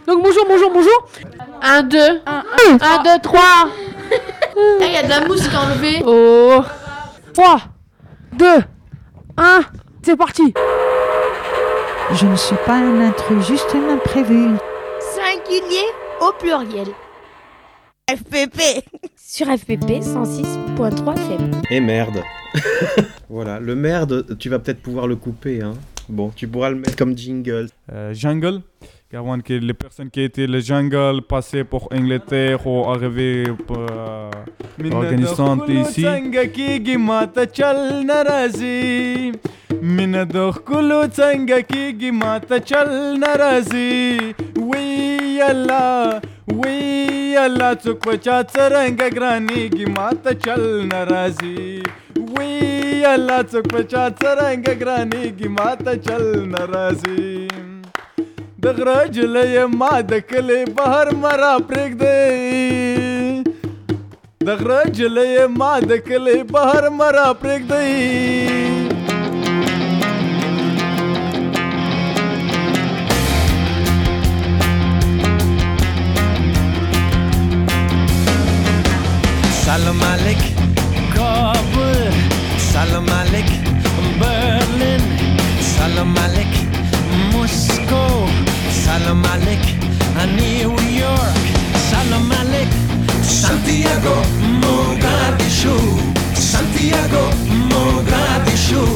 Donc bonjour. 1, 2, 1, 2, 3. Il y a de la mousse qui est enlevée. Oh. 3, 2, 1, c'est parti. Je ne suis pas un intrus, juste un imprévu. Singulier au pluriel. FPP Sur FPP 106.3 FM. Et merde. Voilà, le merde, tu vas peut-être pouvoir le couper, hein. Bon, tu pourras le mettre comme jingle. Jungle, car les personnes qui étaient le jungle passées pour Angleterre ou arrivées pour Afghanistan ici. من دخلو څنګه کېږي ماته چل ناراضي وی الله څوک په چا څرنګه ګرانېږي ماته چل ناراضي وی الله څوک په چا څرنګه ګرانېږي ماته چل ناراضي د غره جلۍ ما د کلي بهر مرا پرېږدی د غره جلۍ ما د کلي بهر مرا پرېږدی Salam Aleik, Kabul, Salam Aleik, Berlin, Salam Aleik, Moscow, Salam Aleik, New York, Salam Aleik, Santiago, Mogadishu, Santiago, Mogadishu,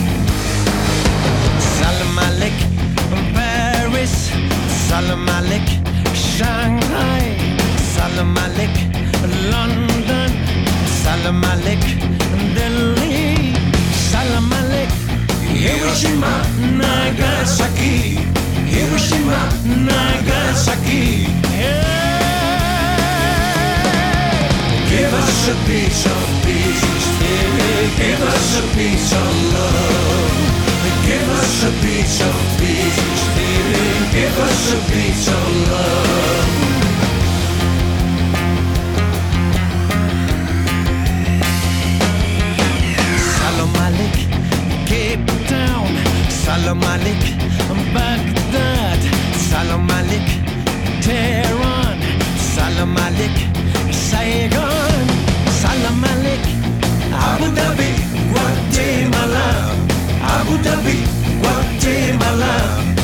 Salam Aleik, Paris, Salam Aleik, Shanghai, Salam Aleik, London, Salam Aleik, Delhi, Salam Aleik, Hiroshima, Nagasaki, Hiroshima, Nagasaki. Yeah. Give us a piece of peace, give us a piece of love. Give us a piece of peace, give us a piece of love. Salam Aleik, Cape Town, Salam Aleik, Baghdad, Salam Aleik, Tehran, Salam Aleik, Saigon, Salam Aleik, Abu Dhabi, Guatemala, Abu Dhabi, Guatemala,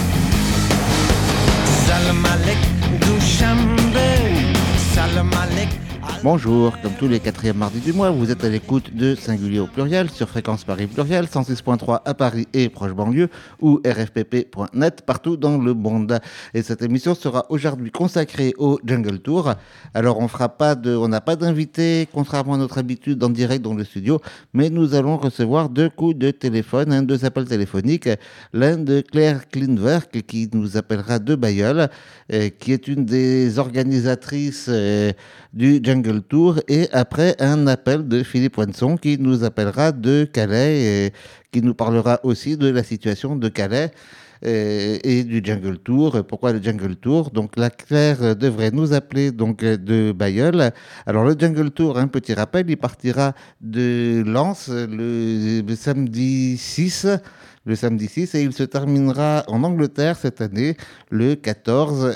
Salam Aleik, Dushanbe, Salam Aleik. Bonjour, comme tous les quatrièmes mardis du mois, vous êtes à l'écoute de Singulier au pluriel sur Fréquence Paris Pluriel, 106.3 à Paris et proche banlieue ou rfpp.net partout dans le monde. Et cette émission sera aujourd'hui consacrée au Jungle Tour. Alors on n'a pas d'invité, contrairement à notre habitude en direct dans le studio, mais nous allons recevoir 2 coups de téléphone, 2 appels téléphoniques. L'un de Claire Klindwerk qui nous appellera de Bailleul, qui est une des organisatrices du Jungle Tour, et après un appel de Philippe Wanson qui nous appellera de Calais et qui nous parlera aussi de la situation de Calais et du Jungle Tour. Pourquoi le Jungle Tour? Donc la Claire devrait nous appeler donc de Bailleul. Alors le Jungle Tour, un petit rappel, il partira de Lens le samedi 6. Le samedi 6, et il se terminera en Angleterre cette année le 14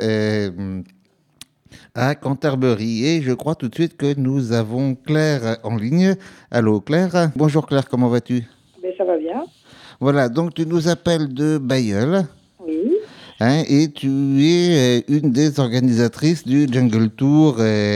à Canterbury. Et je crois tout de suite que nous avons Claire en ligne. Allô Claire. Bonjour Claire, comment vas-tu? Ben, ça va bien. Voilà, donc tu nous appelles de Bailleul. Oui. Et tu es une des organisatrices du Jungle Tour.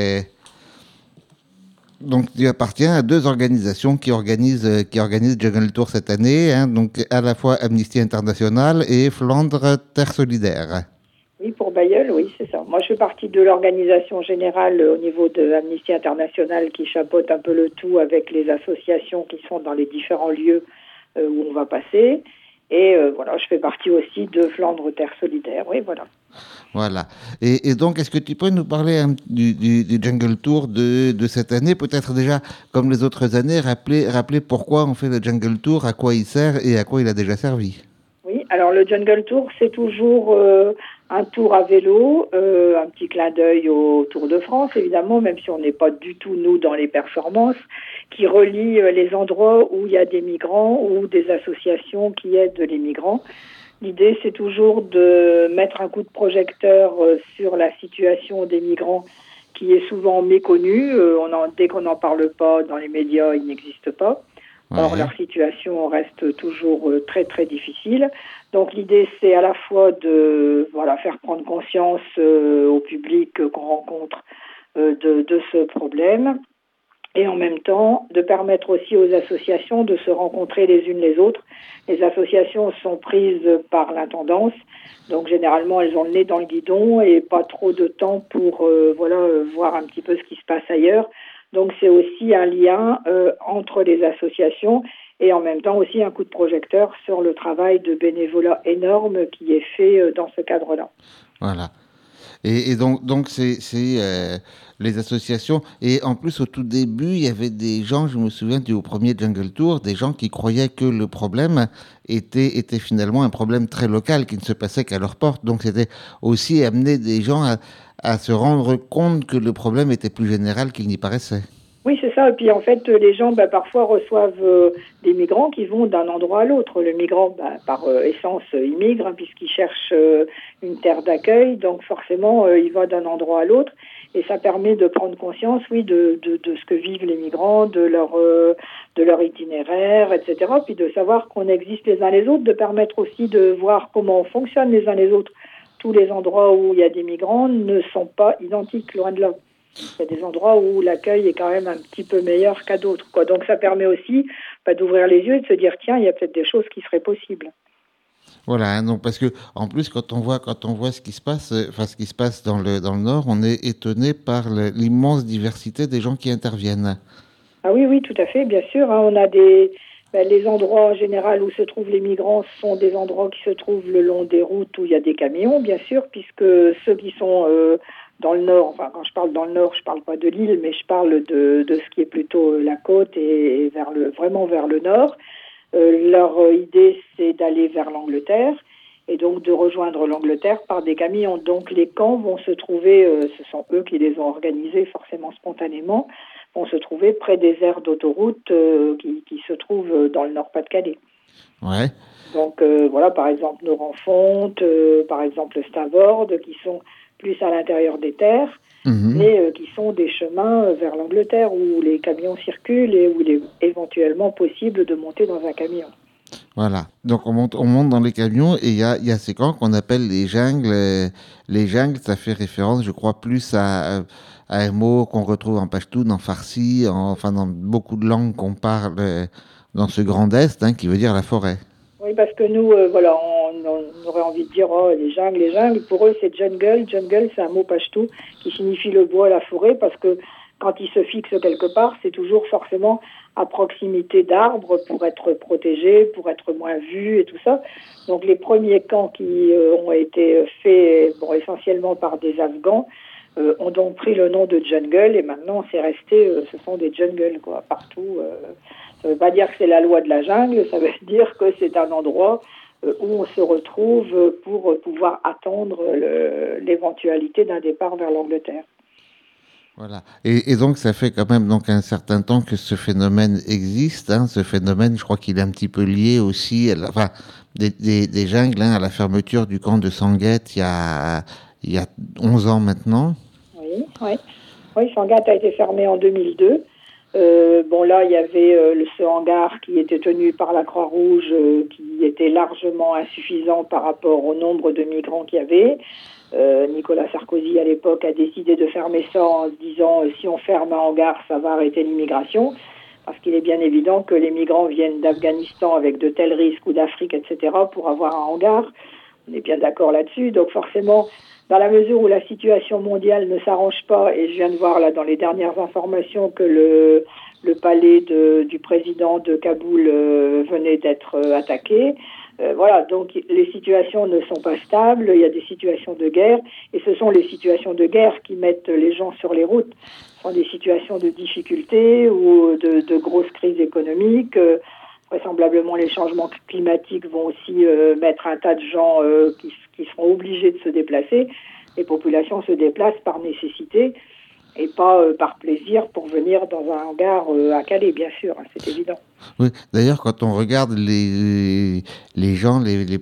Donc tu appartiens à 2 organisations qui organisent Jungle Tour cette année, donc à la fois Amnesty International et Flandre Terre Solidaire. Oui, pour Bailleul, oui, c'est ça. Moi, je fais partie de l'organisation générale au niveau de Amnesty International qui chapeaute un peu le tout avec les associations qui sont dans les différents lieux où on va passer. Et voilà, je fais partie aussi de Flandre Terre Solidaire, oui, voilà. Voilà. Et donc, est-ce que tu peux nous parler du Jungle Tour de cette année? Peut-être déjà, comme les autres années, rappeler pourquoi on fait le Jungle Tour, à quoi il sert et à quoi il a déjà servi. Oui, alors le Jungle Tour, c'est toujours un tour à vélo, un petit clin d'œil au Tour de France, évidemment, même si on n'est pas du tout, nous, dans les performances, qui relie les endroits où il y a des migrants ou des associations qui aident les migrants. L'idée, c'est toujours de mettre un coup de projecteur sur la situation des migrants qui est souvent méconnue. Dès qu'on n'en parle pas dans les médias, ils n'existent pas. Or, leur situation reste toujours très, très difficile. Donc, l'idée, c'est à la fois de faire prendre conscience au public qu'on rencontre de ce problème, et en même temps de permettre aussi aux associations de se rencontrer les unes les autres. Les associations sont prises par l'intendance, donc généralement elles ont le nez dans le guidon et pas trop de temps pour voir un petit peu ce qui se passe ailleurs. Donc c'est aussi un lien entre les associations et en même temps aussi un coup de projecteur sur le travail de bénévolat énorme qui est fait dans ce cadre-là. Voilà. Et donc c'est les associations. Et en plus, au tout début, il y avait des gens, je me souviens au premier Jungle Tour, des gens qui croyaient que le problème était finalement un problème très local, qui ne se passait qu'à leur porte. Donc c'était aussi amener des gens à se rendre compte que le problème était plus général qu'il n'y paraissait. Oui, c'est ça. Et puis en fait, les gens parfois reçoivent des migrants qui vont d'un endroit à l'autre. Le migrant, par essence, il migre puisqu'il cherche une terre d'accueil. Donc forcément, il va d'un endroit à l'autre. Et ça permet de prendre conscience, de ce que vivent les migrants, de leur itinéraire, etc. Puis de savoir qu'on existe les uns les autres, de permettre aussi de voir comment on fonctionne les uns les autres. Tous les endroits où il y a des migrants ne sont pas identiques, loin de là. Il y a des endroits où l'accueil est quand même un petit peu meilleur qu'à d'autres, quoi. Donc ça permet aussi d'ouvrir les yeux et de se dire tiens, il y a peut-être des choses qui seraient possibles. Voilà, donc parce que en plus quand on voit ce qui se passe dans le Nord, on est étonné par l'immense diversité des gens qui interviennent. Ah oui, tout à fait, bien sûr. On a les endroits en général où se trouvent les migrants sont des endroits qui se trouvent le long des routes où il y a des camions, bien sûr, puisque ceux qui sont dans le nord, enfin quand je parle dans le nord, je parle pas de l'île, mais je parle de ce qui est plutôt la côte et vraiment vers le nord. Leur idée, c'est d'aller vers l'Angleterre et donc de rejoindre l'Angleterre par des camions. Donc les camps vont se trouver, ce sont eux qui les ont organisés forcément spontanément, vont se trouver près des aires d'autoroute qui se trouvent dans le Nord-Pas-de-Calais. Ouais. Donc par exemple Norenfonte, par exemple Stavord, qui sont plus à l'intérieur des terres, mais qui sont des chemins vers l'Angleterre où les camions circulent et où il est éventuellement possible de monter dans un camion. Voilà, donc on monte dans les camions et il y a ces camps qu'on appelle les jungles. Les jungles, ça fait référence, je crois, plus à un mot qu'on retrouve en pachtoun, en farsi, dans beaucoup de langues qu'on parle dans ce Grand Est, qui veut dire la forêt. Oui, parce que nous, on aurait envie de dire les jungles. Pour eux, c'est jungle. Jungle, c'est un mot pachtou qui signifie le bois, la forêt, parce que quand ils se fixent quelque part, c'est toujours forcément à proximité d'arbres pour être protégés, pour être moins vus et tout ça. Donc les premiers camps qui ont été faits essentiellement par des Afghans ont donc pris le nom de jungle et maintenant c'est resté, ce sont des jungles partout. Ça ne veut pas dire que c'est la loi de la jungle, ça veut dire que c'est un endroit où on se retrouve pour pouvoir attendre l'éventualité d'un départ vers l'Angleterre. Voilà. Et donc, ça fait quand même un certain temps que ce phénomène existe. Ce phénomène, je crois qu'il est un petit peu lié aussi des jungles à la fermeture du camp de Sanguette il y a 11 ans maintenant. Oui, Sanguette a été fermé en 2002. Là, il y avait ce hangar qui était tenu par la Croix-Rouge qui était largement insuffisant par rapport au nombre de migrants qu'il y avait. Nicolas Sarkozy, à l'époque, a décidé de fermer ça en se disant si on ferme un hangar, ça va arrêter l'immigration. Parce qu'il est bien évident que les migrants viennent d'Afghanistan avec de tels risques ou d'Afrique, etc., pour avoir un hangar. On est bien d'accord là-dessus. Donc forcément, dans la mesure où la situation mondiale ne s'arrange pas, et je viens de voir là dans les dernières informations que le palais du président de Kaboul venait d'être attaqué. Donc les situations ne sont pas stables, il y a des situations de guerre, et ce sont les situations de guerre qui mettent les gens sur les routes. Ce sont des situations de difficulté ou de grosses crises économiques. Vraisemblablement, les changements climatiques vont aussi mettre un tas de gens qui seront obligés de se déplacer. Les populations se déplacent par nécessité. et pas par plaisir pour venir dans un hangar à Calais, bien sûr, hein, c'est évident. Oui, d'ailleurs, quand on regarde les gens,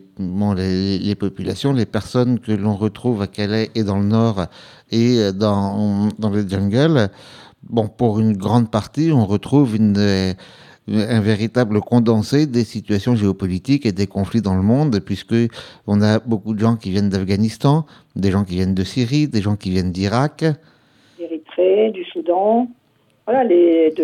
les populations, les personnes que l'on retrouve à Calais et dans le Nord et dans les jungles, bon, pour une grande partie, on retrouve un véritable condensé des situations géopolitiques et des conflits dans le monde, puisque on a beaucoup de gens qui viennent d'Afghanistan, des gens qui viennent de Syrie, des gens qui viennent d'Irak, d'Érythrée, du Soudan, voilà, des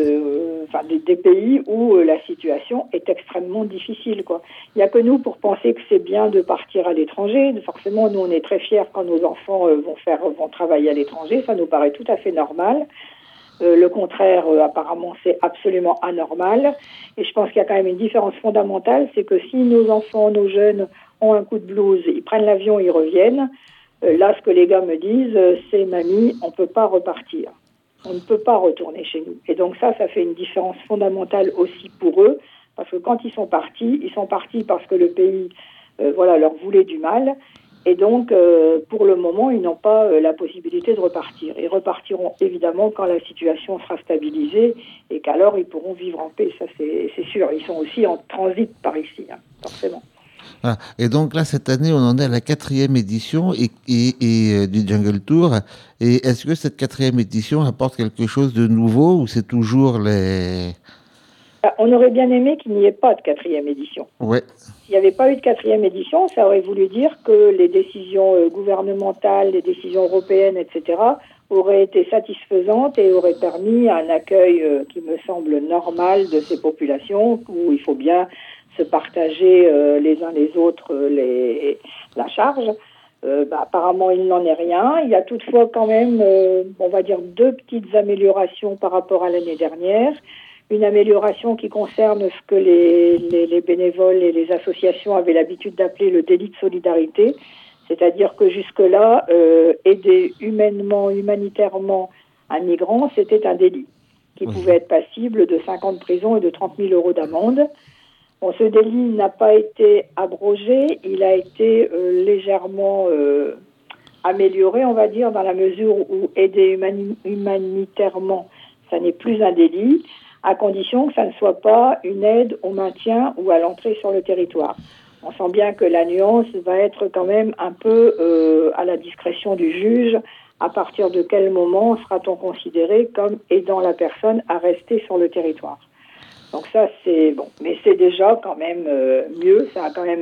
pays où la situation est extrêmement difficile, quoi. Il n'y a que nous pour penser que c'est bien de partir à l'étranger. Forcément, nous, on est très fiers quand nos enfants vont travailler à l'étranger. Ça nous paraît tout à fait normal. Le contraire, apparemment, c'est absolument anormal. Et je pense qu'il y a quand même une différence fondamentale, c'est que si nos enfants, nos jeunes ont un coup de blues, ils prennent l'avion, ils reviennent. Là, ce que les gars me disent, c'est « Mamie, on ne peut pas repartir. On ne peut pas retourner chez nous. » Et donc ça fait une différence fondamentale aussi pour eux, parce que quand ils sont partis parce que le pays leur voulait du mal. Et donc, pour le moment, ils n'ont pas la possibilité de repartir. Ils repartiront évidemment quand la situation sera stabilisée et qu'alors ils pourront vivre en paix. Ça, c'est sûr. Ils sont aussi en transit par ici, hein, forcément. Ah, et donc là, cette année, on en est à la 4e édition du Jungle Tour. Et est-ce que cette 4e édition apporte quelque chose de nouveau ou c'est toujours les... On aurait bien aimé qu'il n'y ait pas de 4e édition. Ouais. S'il n'y avait pas eu de 4e édition, ça aurait voulu dire que les décisions gouvernementales, les décisions européennes, etc., auraient été satisfaisantes et auraient permis un accueil qui me semble normal de ces populations, où il faut bien se partager les uns les autres la charge. Apparemment, il n'en est rien. Il y a toutefois quand même, on va dire, 2 petites améliorations par rapport à l'année dernière. Une amélioration qui concerne ce que les bénévoles et les associations avaient l'habitude d'appeler le délit de solidarité. C'est-à-dire que jusque-là, aider humanitairement un migrant, c'était un délit qui pouvait être passible de 5 ans de prison et de 30 000 euros d'amende. Bon, ce délit n'a pas été abrogé, il a été légèrement amélioré, on va dire, dans la mesure où aider humanitairement, ça n'est plus un délit, à condition que ça ne soit pas une aide au maintien ou à l'entrée sur le territoire. On sent bien que la nuance va être quand même un peu à la discrétion du juge. À partir de quel moment sera-t-on considéré comme aidant la personne à rester sur le territoire ? Donc ça, c'est bon. Mais c'est déjà quand même mieux. Ça a quand même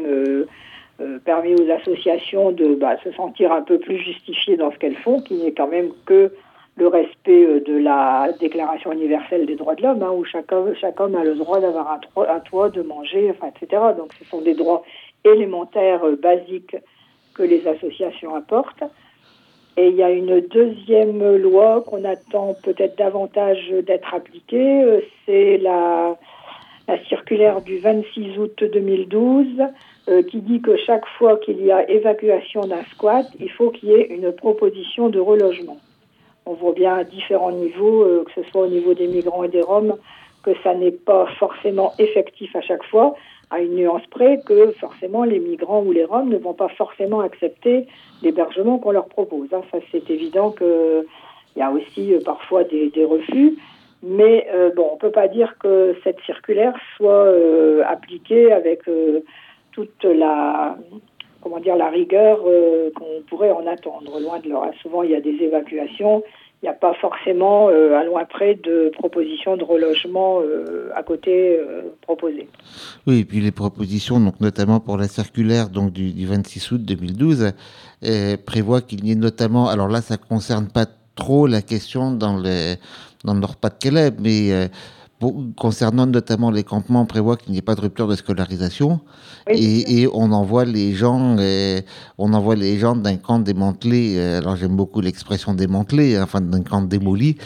permis aux associations de se sentir un peu plus justifiées dans ce qu'elles font, qui n'est quand même que le respect de la Déclaration universelle des droits de l'homme, où chaque homme a le droit d'avoir un toit, de manger, etc. Donc ce sont des droits élémentaires, basiques, que les associations apportent. Et il y a une deuxième loi qu'on attend peut-être davantage d'être appliquée, c'est la circulaire du 26 août 2012, qui dit que chaque fois qu'il y a évacuation d'un squat, il faut qu'il y ait une proposition de relogement. On voit bien à différents niveaux, que ce soit au niveau des migrants et des Roms, que ça n'est pas forcément effectif à chaque fois, à une nuance près que forcément les migrants ou les Roms ne vont pas forcément accepter l'hébergement qu'on leur propose. Ça, c'est évident qu'il y a aussi parfois des refus, mais on ne peut pas dire que cette circulaire soit appliquée avec toute la rigueur qu'on pourrait en attendre. Loin de là. Souvent, il y a des évacuations. Il n'y a pas forcément, à loin près, de propositions de relogement à côté proposées. Oui, et puis les propositions, donc notamment pour la circulaire donc du 26 août 2012, prévoient qu'il y ait notamment, alors là, ça ne concerne pas trop la question dans le Nord-Pas-de-Calais, mais concernant notamment les campements, on prévoit qu'il n'y ait pas de rupture de scolarisation. Oui. Et on envoie les gens d'un camp démantelé. Alors j'aime beaucoup l'expression démantelé, d'un camp démoli.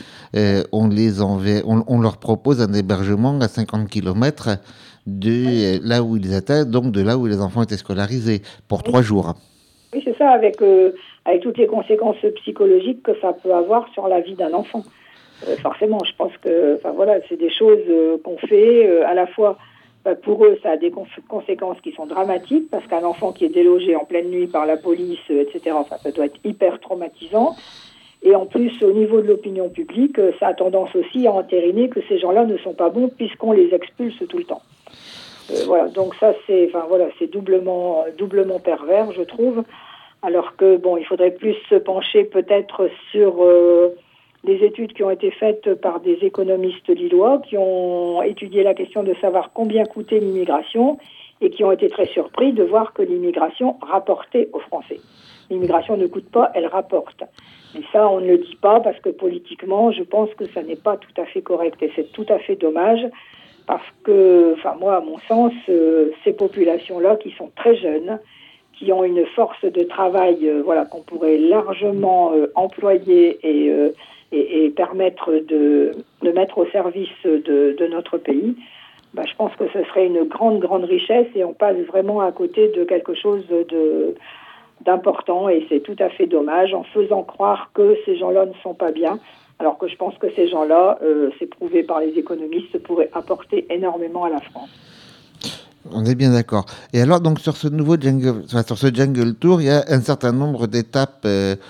On leur propose un hébergement à 50 km de là où ils étaient, donc de là où les enfants étaient scolarisés, pour 3 jours. Oui, c'est ça, avec toutes les conséquences psychologiques que ça peut avoir sur la vie d'un enfant. Forcément, je pense que c'est des choses qu'on fait à la fois pour eux, ça a des conséquences qui sont dramatiques parce qu'un enfant qui est délogé en pleine nuit par la police, etc., ça doit être hyper traumatisant. Et en plus, au niveau de l'opinion publique, ça a tendance aussi à entériner que ces gens-là ne sont pas bons puisqu'on les expulse tout le temps. Voilà, donc ça c'est doublement pervers, je trouve. Alors que bon, il faudrait plus se pencher peut-être sur des études qui ont été faites par des économistes lillois qui ont étudié la question de savoir combien coûtait l'immigration et qui ont été très surpris de voir que l'immigration rapportait aux Français. L'immigration ne coûte pas, elle rapporte. Mais ça, on ne le dit pas parce que politiquement, je pense que ça n'est pas tout à fait correct et c'est tout à fait dommage parce que, enfin moi, à mon sens, ces populations-là qui sont très jeunes, qui ont une force de travail, qu'on pourrait largement employer et permettre de mettre au service de notre pays, je pense que ce serait une grande richesse et on passe vraiment à côté de quelque chose d'important et c'est tout à fait dommage en faisant croire que ces gens-là ne sont pas bien, alors que je pense que ces gens-là, c'est prouvé par les économistes, pourraient apporter énormément à la France. On est bien d'accord. Et alors, donc, sur ce Jungle Tour, il y a un certain nombre d'étapes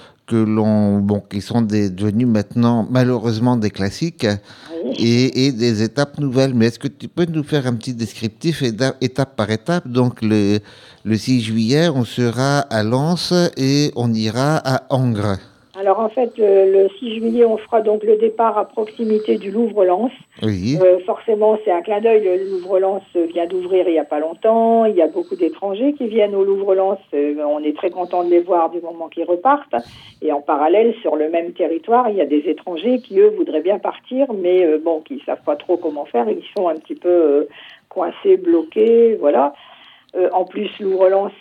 qui sont devenues maintenant, malheureusement, des classiques et des étapes nouvelles. Mais est-ce que tu peux nous faire un petit descriptif étape par étape? Donc, le 6 juillet, on sera à Lens et on ira à Angres. Alors en fait, le 6 juillet, on fera donc le départ à proximité du Louvre-Lens. Oui. Forcément, c'est un clin d'œil. Le Louvre-Lens vient d'ouvrir il n'y a pas longtemps. Il y a beaucoup d'étrangers qui viennent au Louvre-Lens. On est très content de les voir du moment qu'ils repartent. Et en parallèle, sur le même territoire, il y a des étrangers qui, eux, voudraient bien partir, mais qui ne savent pas trop comment faire. Ils sont un petit peu coincés, bloqués, voilà. En plus, Louvre-Lens,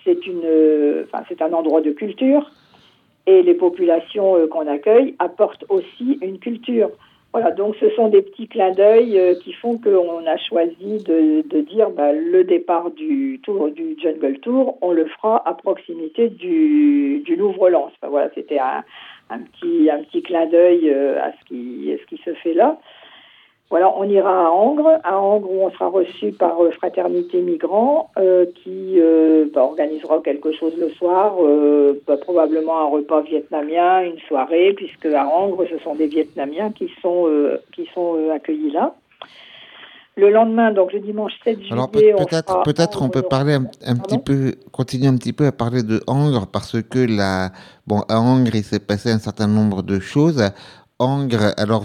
c'est un endroit de culture. Et les populations qu'on accueille apportent aussi une culture. Voilà, donc ce sont des petits clins d'œil qui font qu'on a choisi de dire le départ du Jungle Tour, on le fera à proximité du Louvre-Lens. Enfin, voilà, c'était un petit clin d'œil à ce qui se fait là. Voilà, on ira à Angres où on sera reçu par Fraternité Migrants qui organisera quelque chose le soir, probablement un repas vietnamien, une soirée, puisque à Angres, ce sont des Vietnamiens qui sont accueillis là. Le lendemain, donc le dimanche 7 juillet, alors, peut-être on peut parler continuer un petit peu à parler de Angres, parce que à Angres, il s'est passé un certain nombre de choses. Angres, alors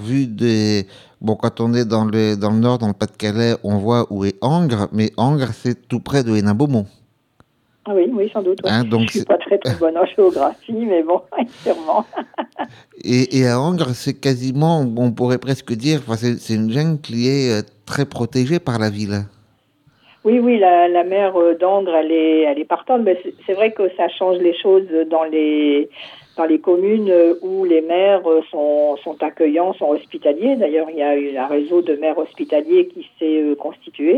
quand on est dans le nord, dans le Pas-de-Calais, on voit où est Angres, mais Angres, c'est tout près de Hénin-Beaumont. Ah oui, sans doute. Ouais. Hein, donc je suis pas très bonne en géographie, mais bon, sûrement. et à Angres, c'est quasiment, on pourrait presque dire, c'est une jungle qui est très protégée par la ville. Oui, la mer d'Angres, elle est partante, mais c'est vrai que ça change les choses dans les communes où les maires sont accueillants, sont hospitaliers. D'ailleurs, il y a eu un réseau de maires hospitaliers qui s'est constitué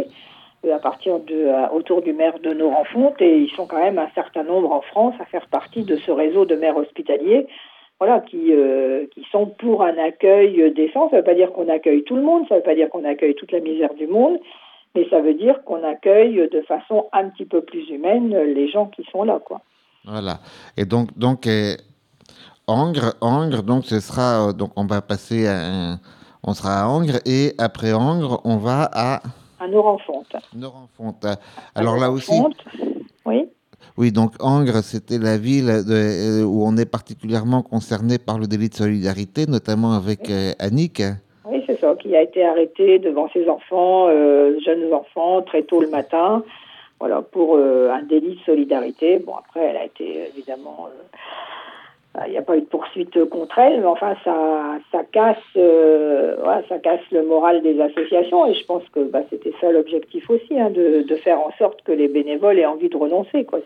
autour du maire de Noranfonte, et ils sont quand même un certain nombre en France à faire partie de ce réseau de maires hospitaliers, qui sont pour un accueil décent. Ça ne veut pas dire qu'on accueille tout le monde, ça ne veut pas dire qu'on accueille toute la misère du monde, mais ça veut dire qu'on accueille de façon un petit peu plus humaine les gens qui sont là, quoi. Voilà. Et donc Angres, donc ce sera, on va passer on sera à Angres, et après Angres, on va à Noranfonte. Alors là aussi. Oui. Oui, donc Angres, c'était la ville où on est particulièrement concerné par le délit de solidarité, notamment avec Annick. Oui, c'est ça, qui a été arrêtée devant ses enfants, jeunes enfants, très tôt le matin, pour un délit de solidarité. Bon, après, elle a été évidemment... il n'y a pas eu de poursuite contre elle, mais enfin, ça casse le moral des associations, et je pense que c'était ça l'objectif aussi, de faire en sorte que les bénévoles aient envie de renoncer, quoi.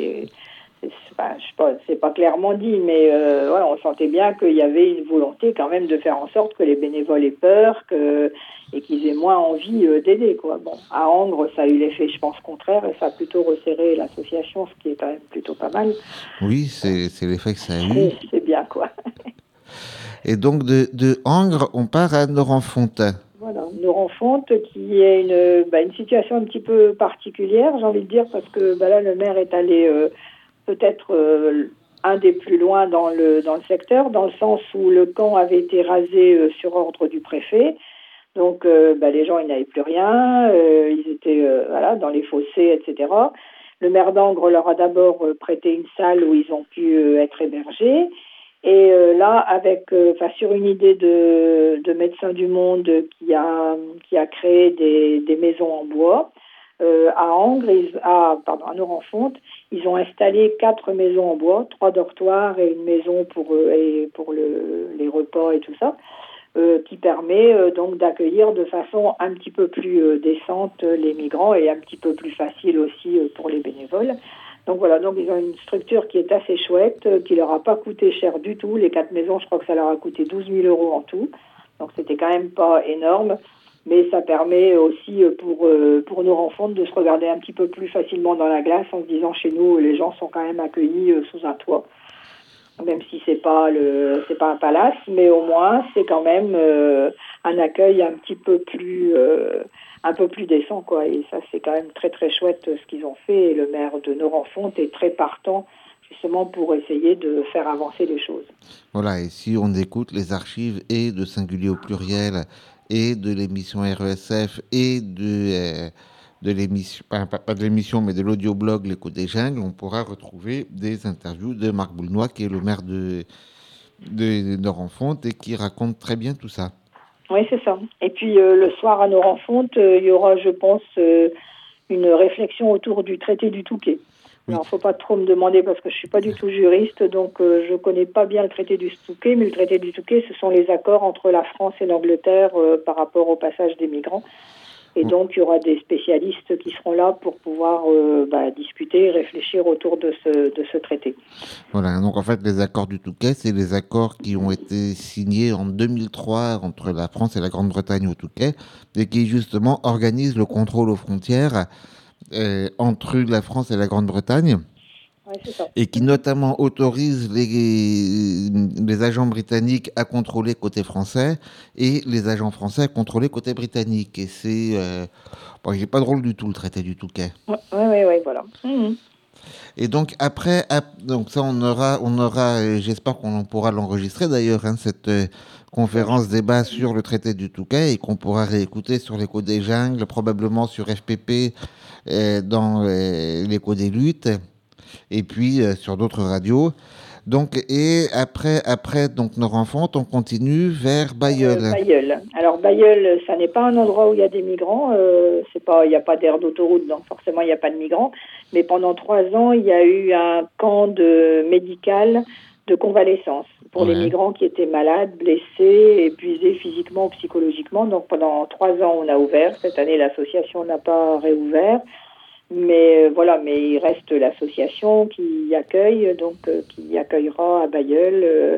C'est pas clairement dit, mais on sentait bien qu'il y avait une volonté quand même de faire en sorte que les bénévoles aient peur, et qu'ils aient moins envie d'aider, quoi. Bon, à Angres, ça a eu l'effet, je pense, contraire, et ça a plutôt resserré l'association, ce qui est quand même plutôt pas mal. Oui, c'est l'effet que ça a eu. C'est bien, quoi. Et donc, de Angres, on part à Noranfonte. Voilà, Noranfonte, qui est une situation un petit peu particulière, j'ai envie de dire, parce que là, le maire est allé peut-être un des plus loin dans le secteur, dans le sens où le camp avait été rasé sur ordre du préfet. Donc les gens ils n'avaient plus rien, ils étaient dans les fossés, etc. Le maire d'Angres leur a d'abord prêté une salle où ils ont pu être hébergés. Et là, sur une idée de Médecins du Monde qui a créé des maisons en bois, à Angres, à Norenfonte, ils ont installé 4 maisons en bois, 3 dortoirs et une maison pour les repas et tout ça, qui permet donc d'accueillir de façon un petit peu plus décente les migrants et un petit peu plus facile aussi pour les bénévoles. Donc voilà, donc ils ont une structure qui est assez chouette, qui leur a pas coûté cher du tout. Les 4 maisons, je crois que ça leur a coûté 12 000 € en tout. Donc c'était quand même pas énorme, mais ça permet aussi pour nos enfants de se regarder un petit peu plus facilement dans la glace en se disant chez nous, les gens sont quand même accueillis sous un toit. Même si c'est pas un palace, mais au moins c'est quand même un accueil un peu plus décent, quoi. Et ça, c'est quand même très très chouette ce qu'ils ont fait. Et le maire de Norenfonte est très partant justement pour essayer de faire avancer les choses. Voilà, et si on écoute les archives et de Singulier au pluriel et de l'émission RESF et de l'émission, pas de l'émission, mais de l'audioblog L'Écho des Jungles, on pourra retrouver des interviews de Marc Boulnois, qui est le maire de Norenfonte et qui raconte très bien tout ça. Oui, c'est ça. Et puis le soir à Norenfonte, il y aura, je pense, une réflexion autour du traité du Touquet. Oui. Alors, il ne faut pas trop me demander parce que je ne suis pas du tout juriste, donc je ne connais pas bien le traité du Touquet, mais le traité du Touquet, ce sont les accords entre la France et l'Angleterre par rapport au passage des migrants. Et donc, il y aura des spécialistes qui seront là pour pouvoir discuter et réfléchir autour de ce traité. Voilà, donc en fait, les accords du Touquet, c'est les accords qui ont été signés en 2003 entre la France et la Grande-Bretagne au Touquet, et qui justement organisent le contrôle aux frontières entre la France et la Grande-Bretagne. Ouais, c'est ça. Et qui notamment autorise les agents britanniques à contrôler côté français et les agents français à contrôler côté britannique. Et c'est il n'est pas drôle du tout, le traité du Touquet. Oui, voilà. Mmh. Et donc après, donc ça on aura, j'espère qu'on pourra l'enregistrer d'ailleurs, cette conférence débat sur le traité du Touquet et qu'on pourra réécouter sur l'Écho des Jungles, probablement sur FPP dans l'Écho des Luttes. Et puis sur d'autres radios. Donc, et après donc Norenfonte, on continue vers Bailleul. Bailleul. Alors Bailleul, ça n'est pas un endroit où il y a des migrants. Il n'y a pas d'aire d'autoroute, donc forcément il n'y a pas de migrants. Mais pendant 3 ans, il y a eu un camp médical de convalescence pour les migrants qui étaient malades, blessés, épuisés physiquement ou psychologiquement. Donc pendant 3 ans, on a ouvert. Cette année, l'association n'a pas réouvert. Mais mais il reste l'association qui accueille, qui accueillera à Bailleul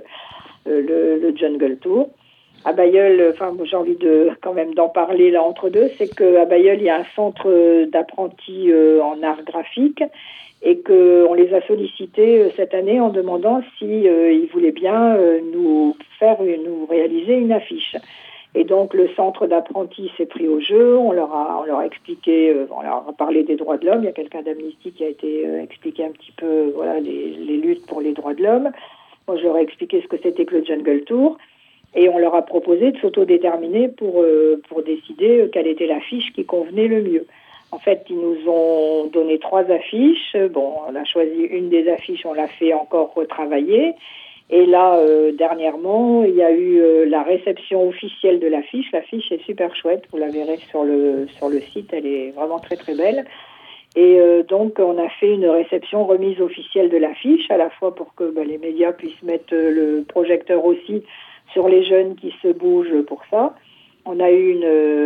le Jungle Tour. À Bailleul, j'ai envie quand même d'en parler là entre deux, c'est qu'à Bailleul, il y a un centre d'apprentis en art graphique et qu'on les a sollicités cette année en demandant ils voulaient bien nous réaliser une affiche. Et donc, le centre d'apprentis s'est pris au jeu. On leur a expliqué, on leur a parlé des droits de l'homme. Il y a quelqu'un d'Amnesty qui a été expliqué un petit peu, les luttes pour les droits de l'homme. Moi, je leur ai expliqué ce que c'était que le Jungle Tour. Et on leur a proposé de s'autodéterminer pour décider quelle était l'affiche qui convenait le mieux. En fait, ils nous ont donné 3 affiches. Bon, on a choisi une des affiches, on l'a fait encore retravailler. Et là, dernièrement, il y a eu la réception officielle de l'affiche. L'affiche est super chouette, vous la verrez sur le site, elle est vraiment très très belle. Et donc, on a fait une réception remise officielle de l'affiche, à la fois pour que les médias puissent mettre le projecteur aussi sur les jeunes qui se bougent pour ça. On a eu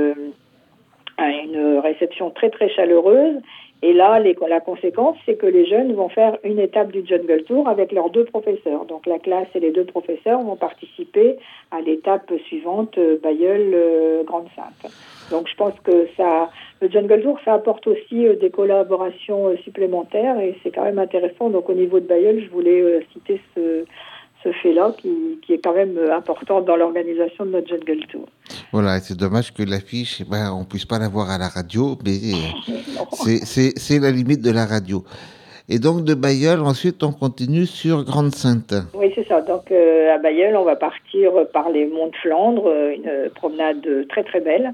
une réception très très chaleureuse. Et là, la conséquence, c'est que les jeunes vont faire une étape du Jungle Tour avec leurs 2 professeurs. Donc la classe et les 2 professeurs vont participer à l'étape suivante, Bailleul-Grande-Sainte. Donc je pense que le Jungle Tour, ça apporte aussi des collaborations supplémentaires et c'est quand même intéressant. Donc au niveau de Bailleul, je voulais citer ce fait-là qui est quand même important dans l'organisation de notre Jungle Tour. Voilà, c'est dommage que l'affiche, on puisse pas la voir à la radio, mais c'est la limite de la radio. Et donc de Bailleul, ensuite on continue sur Grande-Sainte. Oui, c'est ça. Donc à Bailleul, on va partir par les monts de Flandre, une promenade très très belle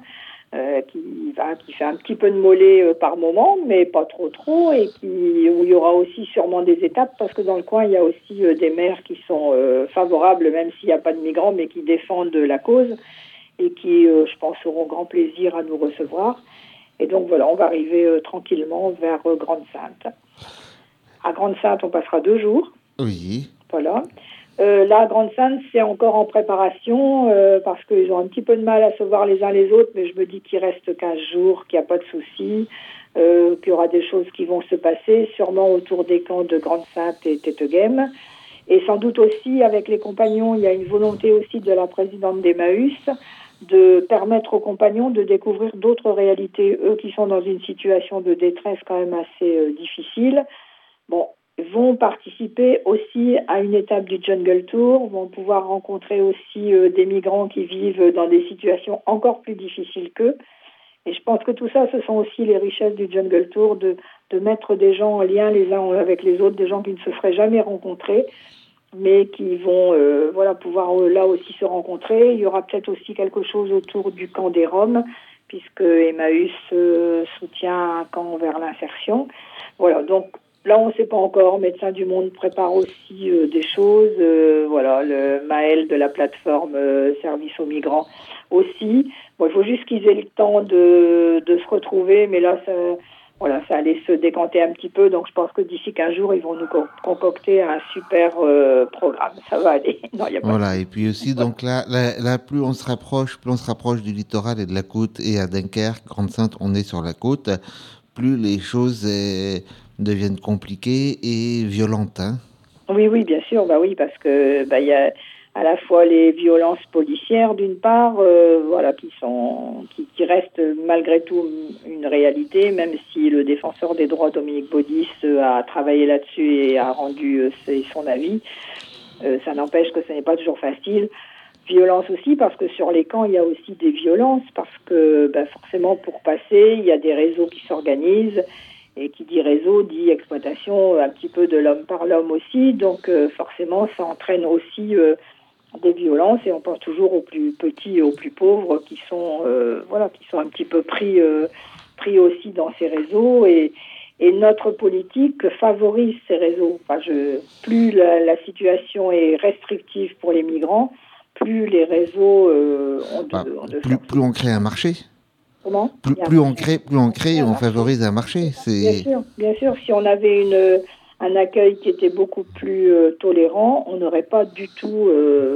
qui fait un petit peu de mollet par moment, mais pas trop, et où il y aura aussi sûrement des étapes, parce que dans le coin, il y a aussi des maires qui sont favorables, même s'il n'y a pas de migrants, mais qui défendent la cause et qui, je pense, auront grand plaisir à nous recevoir. Et donc voilà, on va arriver tranquillement vers Grande-Sainte. À Grande-Sainte, on passera 2 jours. Oui. Voilà. Là, Grande-Sainte, c'est encore en préparation parce qu'ils ont un petit peu de mal à se voir les uns les autres, mais je me dis qu'il reste 15 jours, qu'il n'y a pas de souci, qu'il y aura des choses qui vont se passer, sûrement autour des camps de Grande-Sainte et Tettegem. Et sans doute aussi, avec les compagnons, il y a une volonté aussi de la présidente d'Emmaüs de permettre aux compagnons de découvrir d'autres réalités, eux qui sont dans une situation de détresse quand même assez difficile. Bon, vont participer aussi à une étape du Jungle Tour, vont pouvoir rencontrer aussi des migrants qui vivent dans des situations encore plus difficiles qu'eux. Et je pense que tout ça, ce sont aussi les richesses du Jungle Tour, de mettre des gens en lien les uns avec les autres, des gens qui ne se seraient jamais rencontrés, mais qui vont pouvoir là aussi se rencontrer. Il y aura peut-être aussi quelque chose autour du camp des Roms, puisque Emmaüs soutient un camp vers l'insertion. Voilà, donc là, on ne sait pas encore. Médecins du Monde prépare aussi des choses. Le Maël de la plateforme Service aux migrants aussi. Bon, il faut juste qu'ils aient le temps de se retrouver, mais là, ça allait se décanter un petit peu. Donc, je pense que d'ici 15 jours, ils vont nous concocter un super programme. Ça va aller. Non, y a pas Voilà, et puis aussi, donc là, plus on se rapproche du littoral et de la côte, et à Dunkerque, Grande-Sainte, on est sur la côte, plus les choses deviennent compliquées et violentes. Hein. Oui, bien sûr, parce que il y a à la fois les violences policières d'une part, qui restent malgré tout une réalité, même si le défenseur des droits Dominique Baudis a travaillé là-dessus et a rendu son avis. Ça n'empêche que ce n'est pas toujours facile. Violence aussi parce que sur les camps il y a aussi des violences parce que forcément pour passer il y a des réseaux qui s'organisent. Et qui dit réseau, dit exploitation un petit peu de l'homme par l'homme aussi. Donc forcément, ça entraîne aussi des violences. Et on pense toujours aux plus petits et aux plus pauvres qui sont un petit peu pris aussi dans ces réseaux. Et notre politique favorise ces réseaux. Plus la situation est restrictive pour les migrants, plus les réseaux ont de plus on crée un marché. Comment ? Plus on crée, on favorise un marché. Bien sûr. Si on avait un accueil qui était beaucoup plus tolérant, on n'aurait pas du tout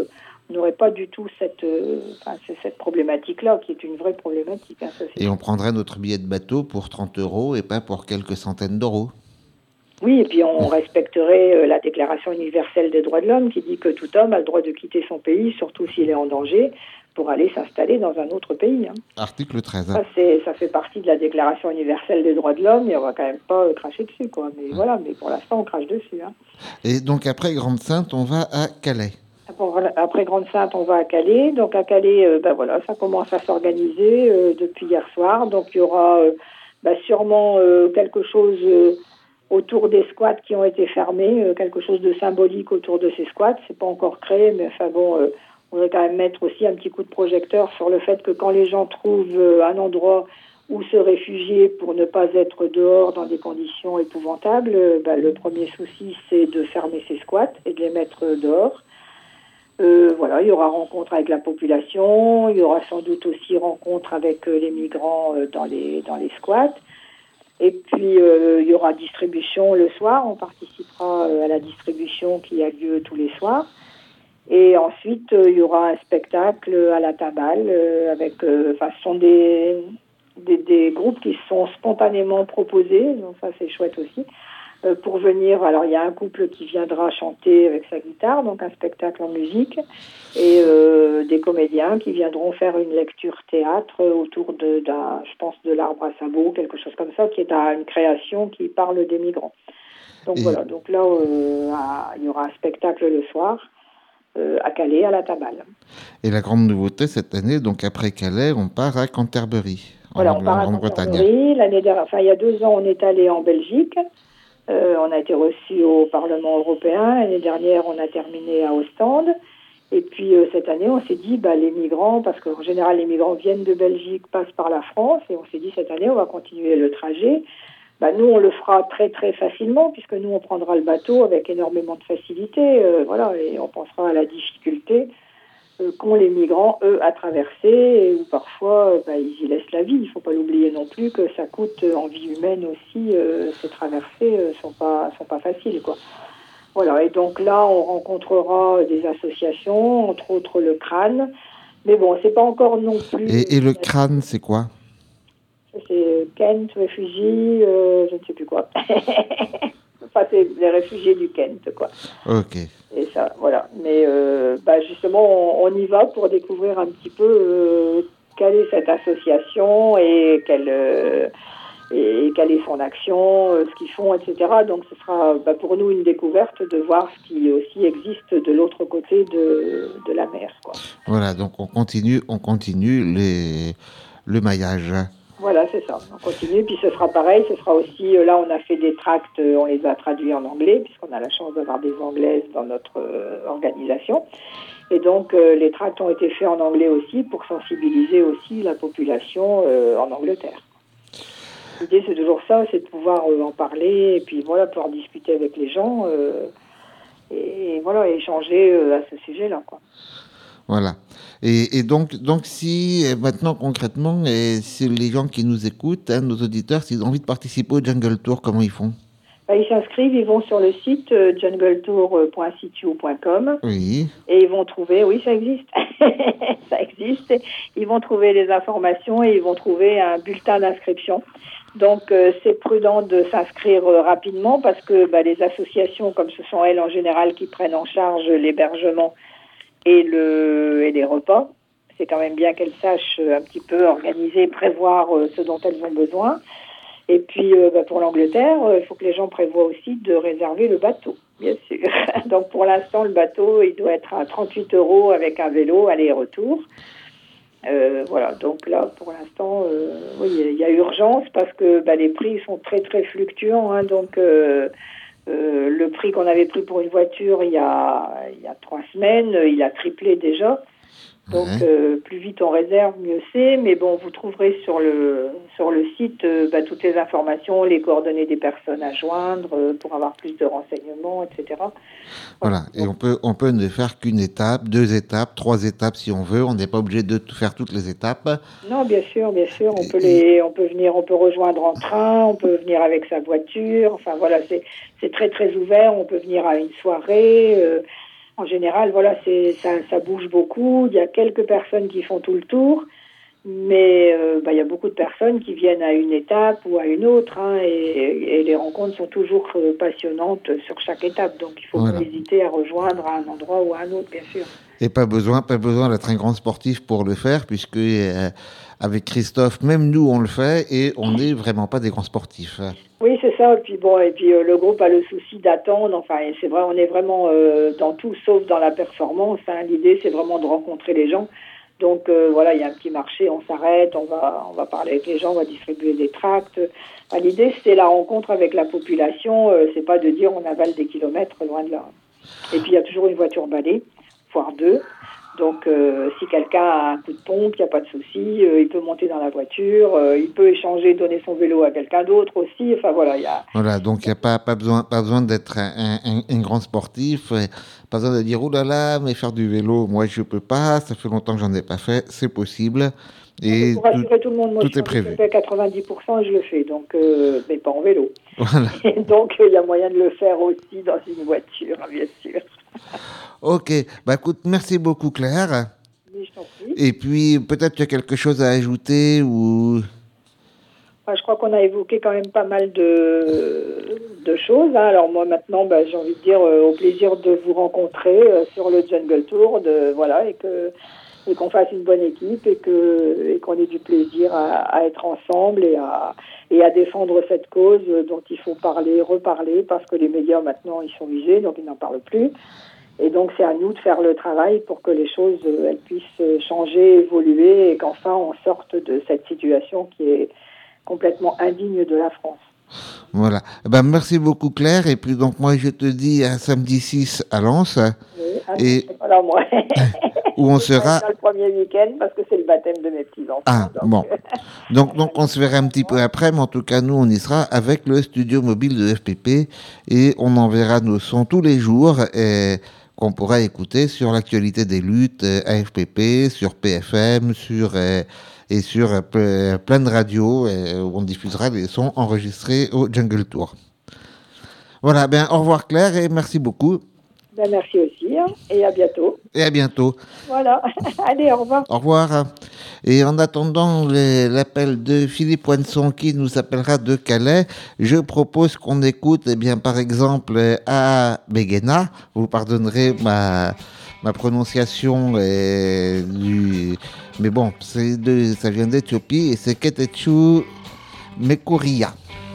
cette problématique-là, qui est une vraie problématique. Et on prendrait notre billet de bateau pour 30 € et pas pour quelques centaines d'euros. Oui, et puis on respecterait la Déclaration universelle des droits de l'homme qui dit que tout homme a le droit de quitter son pays, surtout s'il est en danger, pour aller s'installer dans un autre pays. Hein. Article 13. Ça fait partie de la Déclaration universelle des droits de l'homme et on va quand même pas cracher dessus, quoi. Mais mais pour l'instant, on crache dessus. Hein. Et donc après Grande-Sainte, on va à Calais. Après Grande-Sainte, on va à Calais. Donc à Calais, ça commence à s'organiser depuis hier soir. Donc il y aura sûrement quelque chose autour des squats qui ont été fermés, quelque chose de symbolique autour de ces squats. C'est pas encore créé, mais on devrait quand même mettre aussi un petit coup de projecteur sur le fait que quand les gens trouvent un endroit où se réfugier pour ne pas être dehors dans des conditions épouvantables, le premier souci, c'est de fermer ces squats et de les mettre dehors. Il y aura rencontre avec la population, il y aura sans doute aussi rencontre avec les migrants dans les squats. Et puis, il y aura distribution le soir. On participera à la distribution qui a lieu tous les soirs. Et ensuite, il y aura un spectacle à la Taballe ce sont des groupes qui sont spontanément proposés. Donc ça, c'est chouette aussi. Pour venir, alors il y a un couple qui viendra chanter avec sa guitare, donc un spectacle en musique, et des comédiens qui viendront faire une lecture théâtre autour de l'arbre à sabot, quelque chose comme ça, qui est une création qui parle des migrants. Donc donc là, il y aura un spectacle le soir à Calais, à la Taballe. Et la grande nouveauté cette année, donc après Calais, on part à Canterbury, on part à Canterbury. L'année dernière, il y a 2 ans, on est allé en Belgique. On a été reçus au Parlement européen. L'année dernière, on a terminé à Ostende. Et puis cette année, on s'est dit, les migrants, parce qu'en général, les migrants viennent de Belgique, passent par la France, et on s'est dit, cette année, on va continuer le trajet. Nous, on le fera très, très facilement, puisque nous, on prendra le bateau avec énormément de facilité, et on pensera à la difficulté qu'ont les migrants, eux, à traverser, et où parfois, ils y laissent la vie. Il ne faut pas l'oublier non plus que ça coûte en vie humaine aussi. Ces traversées sont pas faciles, quoi. Voilà, et donc là, on rencontrera des associations, entre autres le CRAN. Mais bon, c'est pas encore non plus... Et le CRAN, c'est quoi? C'est Kent, réfugiés, je ne sais plus quoi. Enfin, c'est les réfugiés du Kent, quoi. Ok. Et ça, voilà. Mais justement, on y va pour découvrir un petit peu quelle est cette association et quelle est son action, ce qu'ils font, etc. Donc ce sera pour nous une découverte de voir ce qui aussi existe de l'autre côté de la mer, quoi. Voilà, donc on continue le maillage. Voilà, c'est ça. On continue, puis ce sera pareil. Ce sera aussi, là, on a fait des tracts, on les a traduits en anglais, puisqu'on a la chance d'avoir des Anglaises dans notre organisation. Et donc, les tracts ont été faits en anglais aussi, pour sensibiliser aussi la population en Angleterre. L'idée, c'est toujours ça, c'est de pouvoir en parler, et puis voilà, pouvoir discuter avec les gens, et voilà, échanger à ce sujet-là, quoi. Voilà. Et donc si maintenant concrètement, si les gens qui nous écoutent, nos auditeurs, s'ils ont envie de participer au Jungle Tour, comment ils font? Ils s'inscrivent, ils vont sur le site jungletour.situ.com. Oui. Et ils vont trouver, oui, ça existe, ça existe. Ils vont trouver les informations et ils vont trouver un bulletin d'inscription. Donc, c'est prudent de s'inscrire rapidement parce que les associations, comme ce sont elles en général qui prennent en charge l'hébergement et les repas, c'est quand même bien qu'elles sachent un petit peu organiser, prévoir ce dont elles ont besoin. Et puis, pour l'Angleterre, il faut que les gens prévoient aussi de réserver le bateau, bien sûr. Donc, pour l'instant, le bateau, il doit être à 38 € avec un vélo, aller et retour. Voilà, donc là, pour l'instant, oui, il y a urgence parce que les prix sont très, très fluctuants. Donc, le prix qu'on avait pris pour une voiture il y a 3 semaines, il a triplé déjà. Donc, plus vite on réserve, mieux c'est. Mais bon, vous trouverez sur le site toutes les informations, les coordonnées des personnes à joindre pour avoir plus de renseignements, etc. Voilà. Et on peut ne faire qu'une étape, 2 étapes, 3 étapes si on veut. On n'est pas obligé de faire toutes les étapes. Non, bien sûr. On peut venir, on peut rejoindre en train, on peut venir avec sa voiture. Enfin voilà, c'est très très ouvert. On peut venir à une soirée. En général, voilà, ça bouge beaucoup. Il y a quelques personnes qui font tout le tour, mais il y a beaucoup de personnes qui viennent à une étape ou à une autre, et les rencontres sont toujours passionnantes sur chaque étape. Donc, il faut pas hésiter à rejoindre à un endroit ou à un autre, bien sûr. Et pas besoin d'être un grand sportif pour le faire, puisque avec Christophe, même nous, on le fait, et on n'est vraiment pas des grands sportifs. Oui, c'est ça. Et puis le groupe a le souci d'attendre. Enfin, c'est vrai, on est vraiment dans tout, sauf dans la performance. L'idée, c'est vraiment de rencontrer les gens. Donc voilà, il y a un petit marché, on s'arrête, on va parler avec les gens, on va distribuer des tracts. L'idée, c'est la rencontre avec la population. C'est pas de dire on avale des kilomètres, loin de là. Et puis il y a toujours une voiture balai, voire 2. Donc, si quelqu'un a un coup de pompe, il n'y a pas de souci, il peut monter dans la voiture, il peut échanger, donner son vélo à quelqu'un d'autre aussi. Enfin, voilà, Voilà, donc il n'y a pas besoin d'être un grand sportif, pas besoin de dire, oh là là, mais faire du vélo, moi je ne peux pas, ça fait longtemps que j'en ai pas fait, c'est possible. Et pour rassurer tout le monde, moi tout est prévu. Je fais 90% et je le fais, donc, mais pas en vélo. Voilà. Donc, il y a moyen de le faire aussi dans une voiture, bien sûr. Ok, écoute, merci beaucoup Claire. Oui, je t'en prie. Et puis peut-être tu as quelque chose à ajouter ou... Je crois qu'on a évoqué quand même pas mal de choses. Alors moi maintenant, j'ai envie de dire au plaisir de vous rencontrer sur le Jungle Tour, et qu'on fasse une bonne équipe et qu'on ait du plaisir à être ensemble et à défendre cette cause dont il faut reparler, parce que les médias maintenant ils sont usés, donc ils n'en parlent plus. Et donc c'est à nous de faire le travail pour que les choses elles puissent changer, évoluer, et qu'enfin on sorte de cette situation qui est complètement indigne de la France. Voilà. Ben, merci beaucoup Claire. Et puis donc moi je te dis à samedi 6 à Lens. Oui, Et voilà, moi. où on sera... le premier week-end parce que c'est le baptême de mes petits-enfants. Ah, bon. Donc on se verra un petit peu après, mais en tout cas, nous, on y sera avec le studio mobile de FPP et on enverra nos sons tous les jours qu'on pourra écouter sur l'actualité des luttes à FPP, sur PFM, et sur plein de radios où on diffusera les sons enregistrés au Jungle Tour. Voilà, bien, au revoir Claire et merci beaucoup. Ben, merci aussi hein, et à bientôt. Et à bientôt. Voilà, allez, au revoir. Au revoir. Et en attendant l'appel de Philippe Wanson qui nous appellera de Calais, je propose qu'on écoute, eh bien, par exemple, à Begena. Vous pardonnerez ma prononciation mais bon, ça vient d'Éthiopie et c'est Ketechu Mekuria.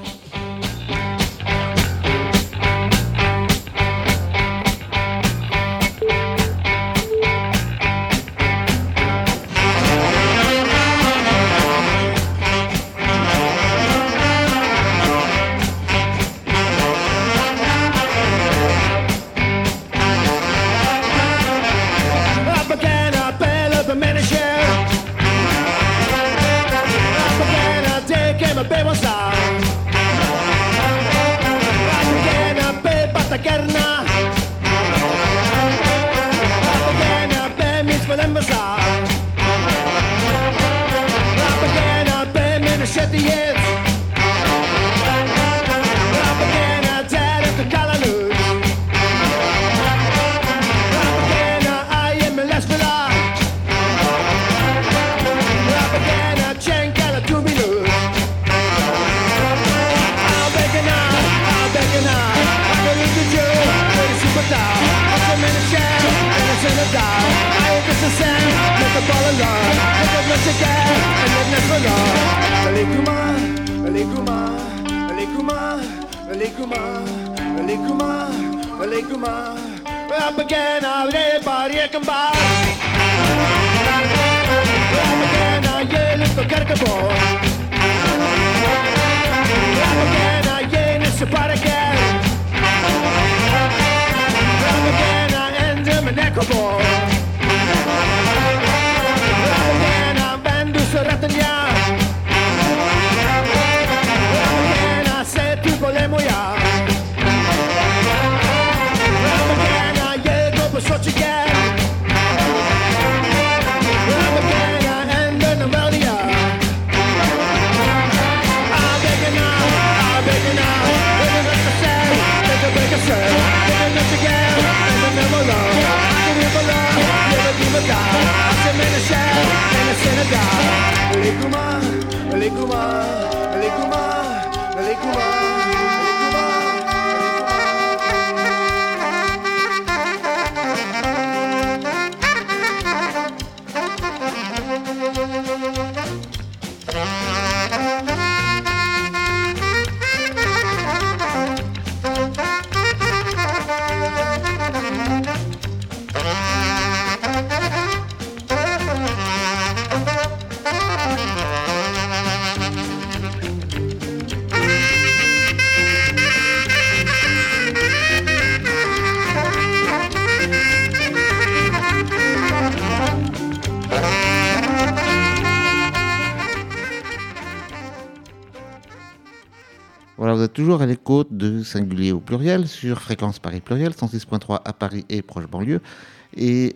Voilà, vous êtes toujours à l'écoute de Singulier au pluriel sur Fréquence Paris Pluriel, 106.3 à Paris et proche banlieue, et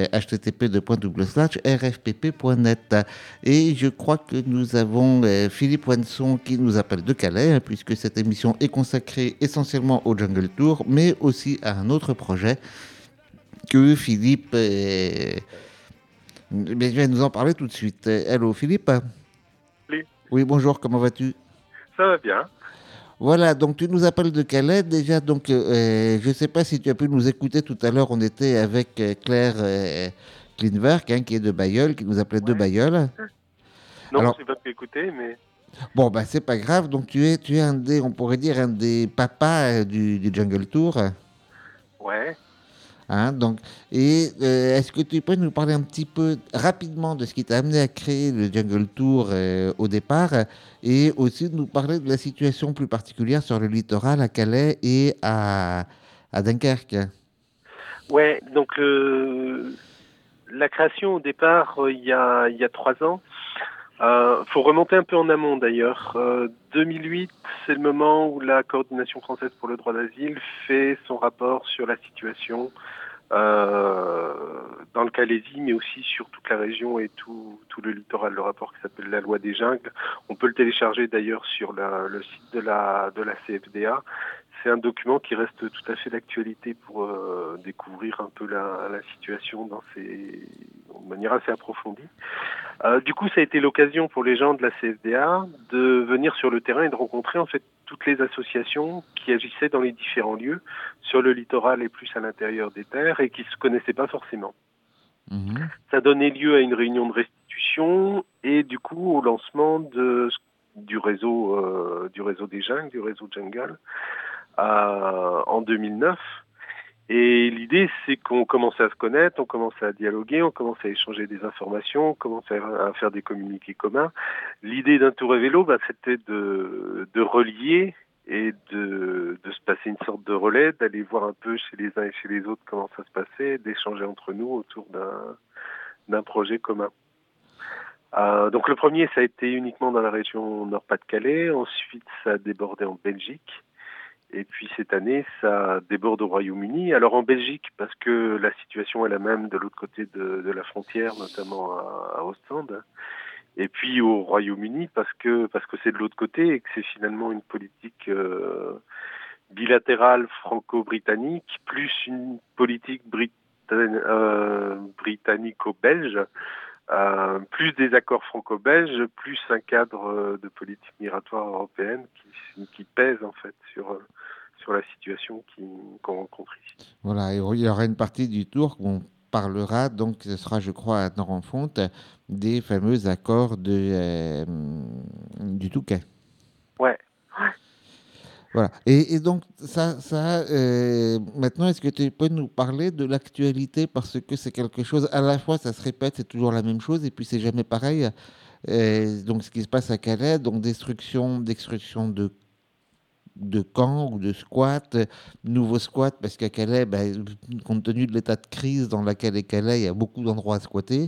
http://rfpp.net. Et je crois que nous avons Philippe Wanson qui nous appelle de Calais, hein, puisque cette émission est consacrée essentiellement au Jungle Tour, mais aussi à un autre projet que Philippe va nous en parler tout de suite. Hello Philippe. Oui. Oui, bonjour, comment vas-tu? Ça va bien. Voilà, donc tu nous appelles de Calais déjà, donc je ne sais pas si tu as pu nous écouter tout à l'heure, on était avec Claire Klinberg, hein, qui est de Bailleul, qui nous appelait de Bailleul. Non, Alors, je n'ai pas pu écouter, mais... Bon, ben c'est pas grave, donc tu es un des, on pourrait dire, un des papas du Jungle Tour. Ouais. Hein, donc, est-ce que tu peux nous parler un petit peu rapidement de ce qui t'a amené à créer le Jungle Tour au départ et aussi de nous parler de la situation plus particulière sur le littoral à Calais et à Dunkerque? Ouais, donc la création au départ, il y a 3 ans. Faut remonter un peu en amont d'ailleurs. 2008, c'est le moment où la coordination française pour le droit d'asile fait son rapport sur la situation dans le Calaisis, mais aussi sur toute la région et tout le littoral. Le rapport qui s'appelle la loi des jungles. On peut le télécharger d'ailleurs sur le site de la CFDA. C'est un document qui reste tout à fait d'actualité pour découvrir un peu la situation de manière assez approfondie. Du coup, ça a été l'occasion pour les gens de la CFDA de venir sur le terrain et de rencontrer en fait toutes les associations qui agissaient dans les différents lieux, sur le littoral et plus à l'intérieur des terres, et qui ne se connaissaient pas forcément. Ça donnait lieu à une réunion de restitution et du coup au lancement du réseau des jungles, du réseau Jungle, en 2009. Et l'idée, c'est qu'on commençait à se connaître, on commençait à dialoguer, on commençait à échanger des informations, on commençait à faire des communiqués communs. L'idée d'un tour à vélo, c'était de relier et de se passer une sorte de relais, d'aller voir un peu chez les uns et chez les autres comment ça se passait, d'échanger entre nous autour d'un projet commun. Donc le premier, ça a été uniquement dans la région Nord-Pas-de-Calais. Ensuite, ça a débordé en Belgique. Et puis cette année, ça déborde au Royaume-Uni. Alors en Belgique, parce que la situation est la même de l'autre côté de la frontière, notamment à Ostende. Et puis au Royaume-Uni, parce que c'est de l'autre côté et que c'est finalement une politique bilatérale franco-britannique, plus une politique britannico-belge, plus des accords franco-belges, plus un cadre de politique migratoire européenne qui pèse en fait sur la situation qu'on rencontre ici. Voilà, et il y aura une partie du tour qu'on parlera, donc ce sera, je crois, à Norenfonte, des fameux accords du Touquet. Ouais. Voilà. Et donc, maintenant, est-ce que tu peux nous parler de l'actualité, parce que c'est quelque chose, à la fois, ça se répète, c'est toujours la même chose, et puis c'est jamais pareil. Donc, ce qui se passe à Calais, donc destruction de camps ou de squats, nouveaux squats, parce qu'à Calais, compte tenu de l'état de crise dans lequel est Calais, il y a beaucoup d'endroits à squatter.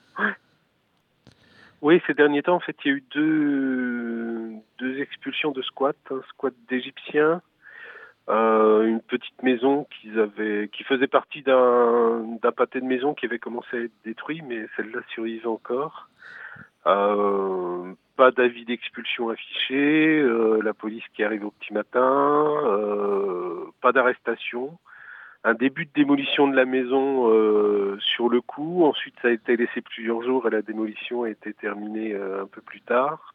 Oui, ces derniers temps, en fait, il y a eu deux expulsions de squats. Un squat d'Égyptiens, une petite maison qui faisait partie d'un pâté de maison qui avait commencé à être détruit, mais celle-là survivait encore. Pas d'avis d'expulsion affiché, la police qui arrive au petit matin, pas d'arrestation. Un début de démolition de la maison sur le coup. Ensuite, ça a été laissé plusieurs jours et la démolition a été terminée un peu plus tard.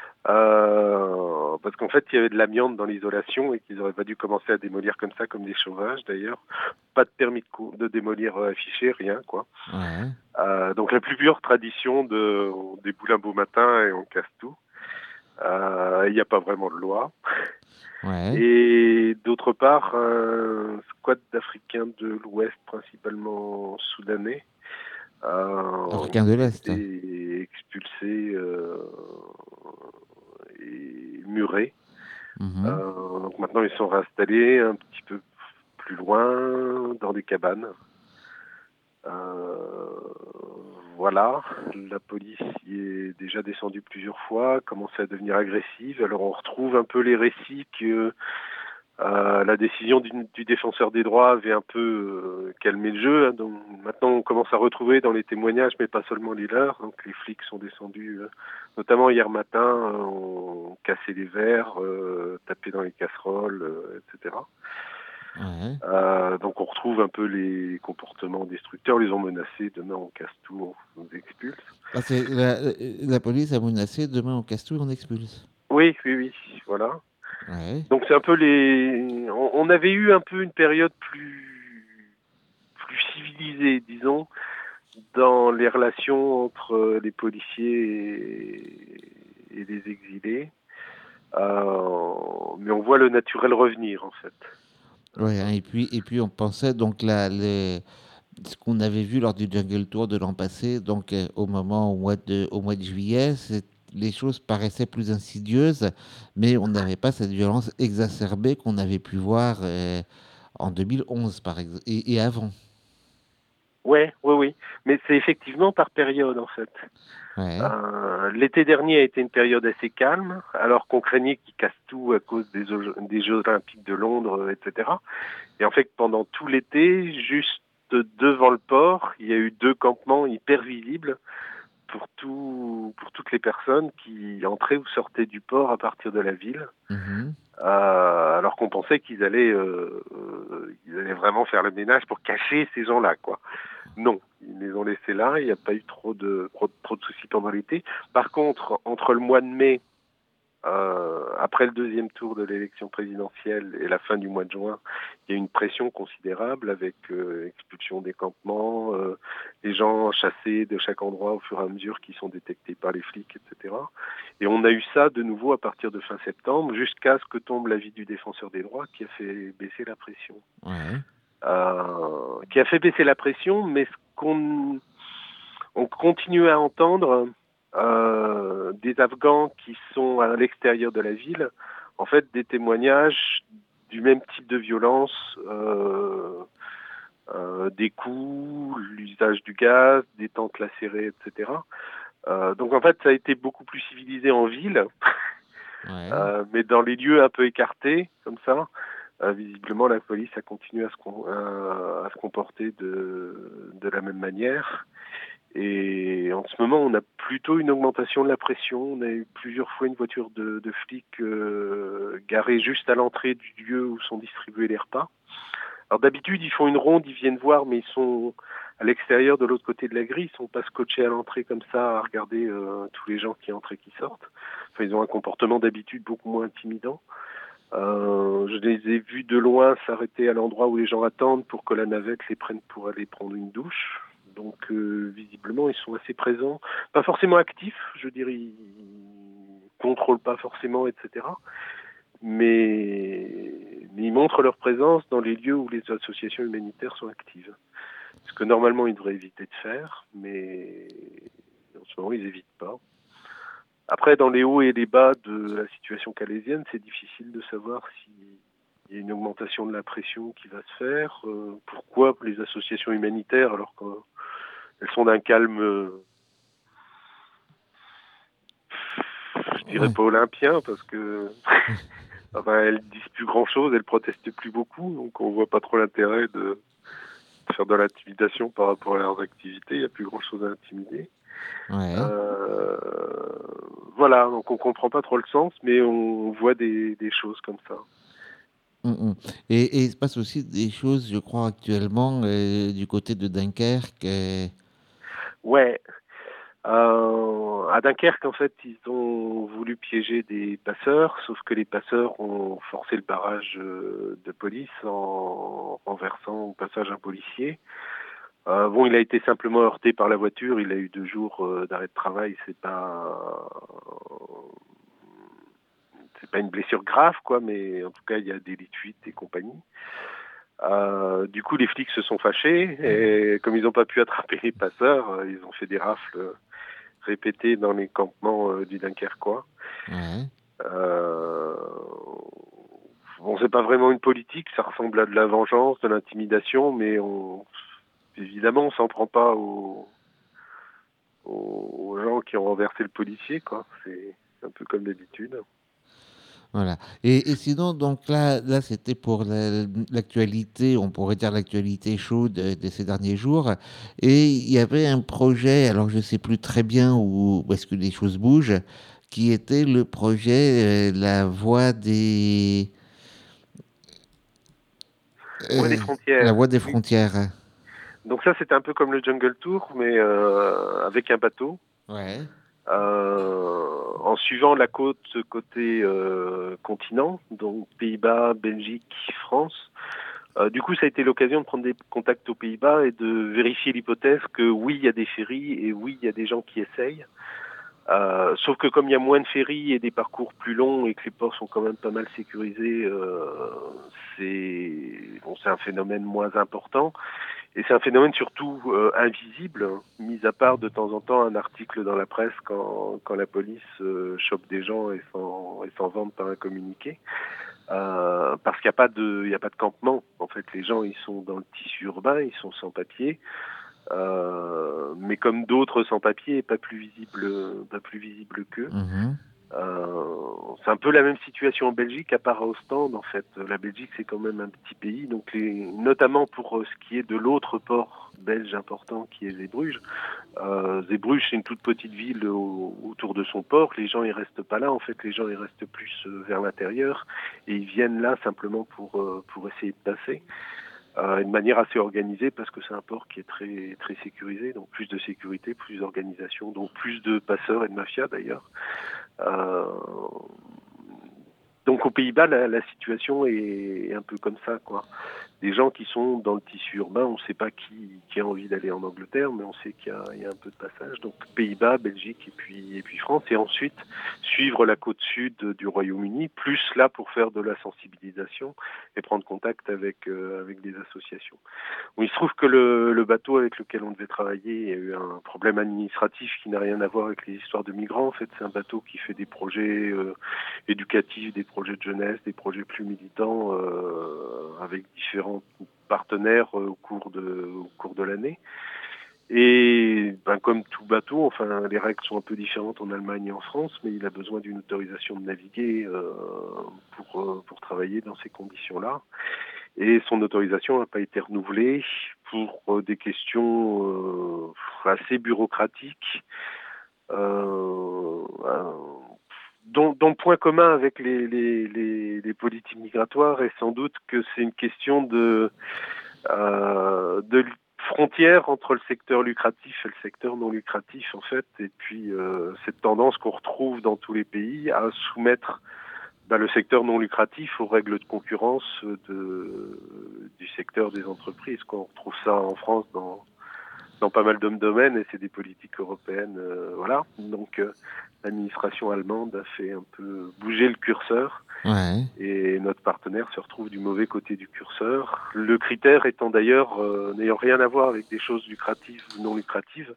Parce qu'en fait, il y avait de l'amiante dans l'isolation et qu'ils n'auraient pas dû commencer à démolir comme ça, comme des sauvages d'ailleurs. Pas de permis de démolir affiché, rien, quoi. Ouais. Donc la plus pure tradition des boulins beau matin et on casse tout. Il n'y a pas vraiment de loi. Ouais. Et d'autre part, un squat d'Africains de l'Ouest, principalement soudanais, Africains de l'Est. et expulsés et murés. Donc maintenant, ils sont réinstallés un petit peu plus loin, dans des cabanes. Voilà, la police y est déjà descendue plusieurs fois, commence à devenir agressive. Alors on retrouve un peu les récits que la décision du défenseur des droits avait un peu calmé le jeu. Donc maintenant on commence à retrouver dans les témoignages, mais pas seulement les leurs. Donc les flics sont descendus, notamment hier matin, ont cassé les verres, tapé dans les casseroles, etc. Ouais. Donc on retrouve un peu les comportements destructeurs, les ont menacés, demain on casse tout, on nous expulse. Ah, la police a menacé, demain on casse tout et on expulse. Oui, voilà. Ouais. Donc c'est un peu on avait eu un peu une période plus civilisée, disons, dans les relations entre les policiers et les exilés. Mais on voit le naturel revenir, en fait. Ouais, hein, et puis on pensait donc ce qu'on avait vu lors du Jungle Tour de l'an passé, donc au mois de juillet, les choses paraissaient plus insidieuses, mais on n'avait pas cette violence exacerbée qu'on avait pu voir en 2011 par exemple et avant. Ouais, oui, oui. Mais c'est effectivement par période, en fait. Ouais. L'été dernier a été une période assez calme, alors qu'on craignait qu'ils cassent tout à cause des Jeux Olympiques de Londres, etc. Et en fait, pendant tout l'été, juste devant le port, il y a eu 2 campements hyper visibles pour toutes les personnes qui entraient ou sortaient du port à partir de la ville. Mhm. Alors qu'on pensait qu'ils allaient vraiment faire le ménage pour cacher ces gens-là, quoi. Non, ils les ont laissés là, il n'y a pas eu trop de soucis pendant l'été. Par contre, entre le mois de mai, après le 2e tour de l'élection présidentielle et la fin du mois de juin, il y a eu une pression considérable avec expulsion des campements, les gens chassés de chaque endroit au fur et à mesure qui sont détectés par les flics, etc. Et on a eu ça de nouveau à partir de fin septembre, jusqu'à ce que tombe l'avis du défenseur des droits qui a fait baisser la pression. Ouais. Qui a fait baisser la pression, mais on continue à entendre des Afghans qui sont à l'extérieur de la ville, en fait, des témoignages du même type de violence, des coups, l'usage du gaz, des tentes lacérées, etc. Donc en fait, ça a été beaucoup plus civilisé en ville, mais dans les lieux un peu écartés, comme ça, visiblement la police a continué à se comporter de la même manière. Et en ce moment, on a plutôt une augmentation de la pression. On a eu plusieurs fois une voiture de flics garée juste à l'entrée du lieu où sont distribués les repas. Alors d'habitude, ils font une ronde, ils viennent voir, mais ils sont à l'extérieur, de l'autre côté de la grille. Ils sont pas scotchés à l'entrée comme ça, à regarder tous les gens qui entrent et qui sortent. Enfin, ils ont un comportement d'habitude beaucoup moins intimidant. Je les ai vus de loin s'arrêter à l'endroit où les gens attendent pour que la navette les prenne pour aller prendre une douche. Donc visiblement, ils sont assez présents. Pas forcément actifs, je dirais, ils contrôlent pas forcément, etc. Mais ils montrent leur présence dans les lieux où les associations humanitaires sont actives. Ce que normalement, ils devraient éviter de faire, mais en ce moment, ils n'évitent pas. Après, dans les hauts et les bas de la situation calaisienne, c'est difficile de savoir s'il y a une augmentation de la pression qui va se faire. Pourquoi les associations humanitaires, alors qu'elles sont d'un calme, je dirais pas olympien, parce que enfin, elles disent plus grand-chose, elles protestent plus beaucoup, donc on voit pas trop l'intérêt de faire de l'intimidation par rapport à leurs activités. Il n'y a plus grand-chose à intimider. Ouais. Voilà, donc on comprend pas trop le sens, mais on voit des choses comme ça. Et il se passe aussi des choses, je crois, actuellement du côté de Dunkerque. Ouais. À Dunkerque, en fait, ils ont voulu piéger des passeurs, sauf que les passeurs ont forcé le barrage de police en renversant au passage un policier. Bon, il a été simplement heurté par la voiture, il a eu 2 jours d'arrêt de travail, c'est pas une blessure grave, quoi, mais en tout cas, il y a des lits de fuite et compagnie. Du coup, les flics se sont fâchés, et comme ils n'ont pas pu attraper les passeurs, ils ont fait des rafles répétées dans les campements du Dunkerquois. Bon, c'est pas vraiment une politique, ça ressemble à de la vengeance, de l'intimidation, mais évidemment, on s'en prend pas aux gens qui ont renversé le policier, quoi. C'est un peu comme d'habitude. Voilà. Et sinon, donc là c'était pour l'actualité, on pourrait dire l'actualité chaude de ces derniers jours. Et il y avait un projet, alors je ne sais plus très bien où est-ce que les choses bougent, qui était le projet La Voie des... Voie des frontières. La Voie des frontières. Donc ça, c'était un peu comme le Jungle Tour, mais avec un bateau. Ouais. En suivant la côte côté continent, donc Pays-Bas, Belgique, France. Du coup, ça a été l'occasion de prendre des contacts aux Pays-Bas et de vérifier l'hypothèse que oui, il y a des ferries et oui, il y a des gens qui essayent. Sauf que comme il y a moins de ferries et des parcours plus longs et que les ports sont quand même pas mal sécurisés, c'est un phénomène moins important. Et c'est un phénomène surtout invisible, mis à part de temps en temps un article dans la presse quand la police chope des gens et s'en vante par un communiqué. Parce qu'il n'y a pas de campement. En fait, les gens, ils sont dans le tissu urbain, ils sont sans papier. Mais comme d'autres sans-papiers, pas plus visible qu'eux. Mhm. C'est un peu la même situation en Belgique, à part à Ostende, en fait. La Belgique, c'est quand même un petit pays, donc notamment pour ce qui est de l'autre port belge important, qui est Zeebrugge. Zeebrugge, c'est une toute petite ville autour de son port. Les gens, ils restent pas là. En fait, les gens, ils restent plus vers l'intérieur, et ils viennent là simplement pour essayer de passer. De manière assez organisée, parce que c'est un port qui est très, très sécurisé, donc plus de sécurité, plus d'organisation, donc plus de passeurs et de mafias d'ailleurs. Donc aux Pays-Bas, la situation est un peu comme ça, quoi. Des gens qui sont dans le tissu urbain, on ne sait pas qui a envie d'aller en Angleterre, mais on sait qu'il y a un peu de passage. Donc Pays-Bas, Belgique et puis France, et ensuite suivre la côte sud du Royaume-Uni, plus là pour faire de la sensibilisation et prendre contact avec des associations. Bon, il se trouve que le bateau avec lequel on devait travailler a eu un problème administratif qui n'a rien à voir avec les histoires de migrants. En fait, c'est un bateau qui fait des projets éducatifs, des projets de jeunesse, des projets plus militants avec différents partenaires au cours de l'année. Et comme tout bateau, enfin les règles sont un peu différentes en Allemagne et en France, mais il a besoin d'une autorisation de naviguer pour travailler dans ces conditions-là. Et son autorisation n'a pas été renouvelée pour des questions assez bureaucratiques, dont le point commun avec les politiques migratoires est sans doute que c'est une question de frontière entre le secteur lucratif et le secteur non lucratif, en fait, et puis cette tendance qu'on retrouve dans tous les pays à soumettre le secteur non lucratif aux règles de concurrence du secteur des entreprises. On retrouve ça en France dans pas mal de domaines, et c'est des politiques européennes, voilà. Donc l'administration allemande a fait un peu bouger le curseur, Ouais. et notre partenaire se retrouve du mauvais côté du curseur. Le critère étant d'ailleurs n'ayant rien à voir avec des choses lucratives ou non lucratives,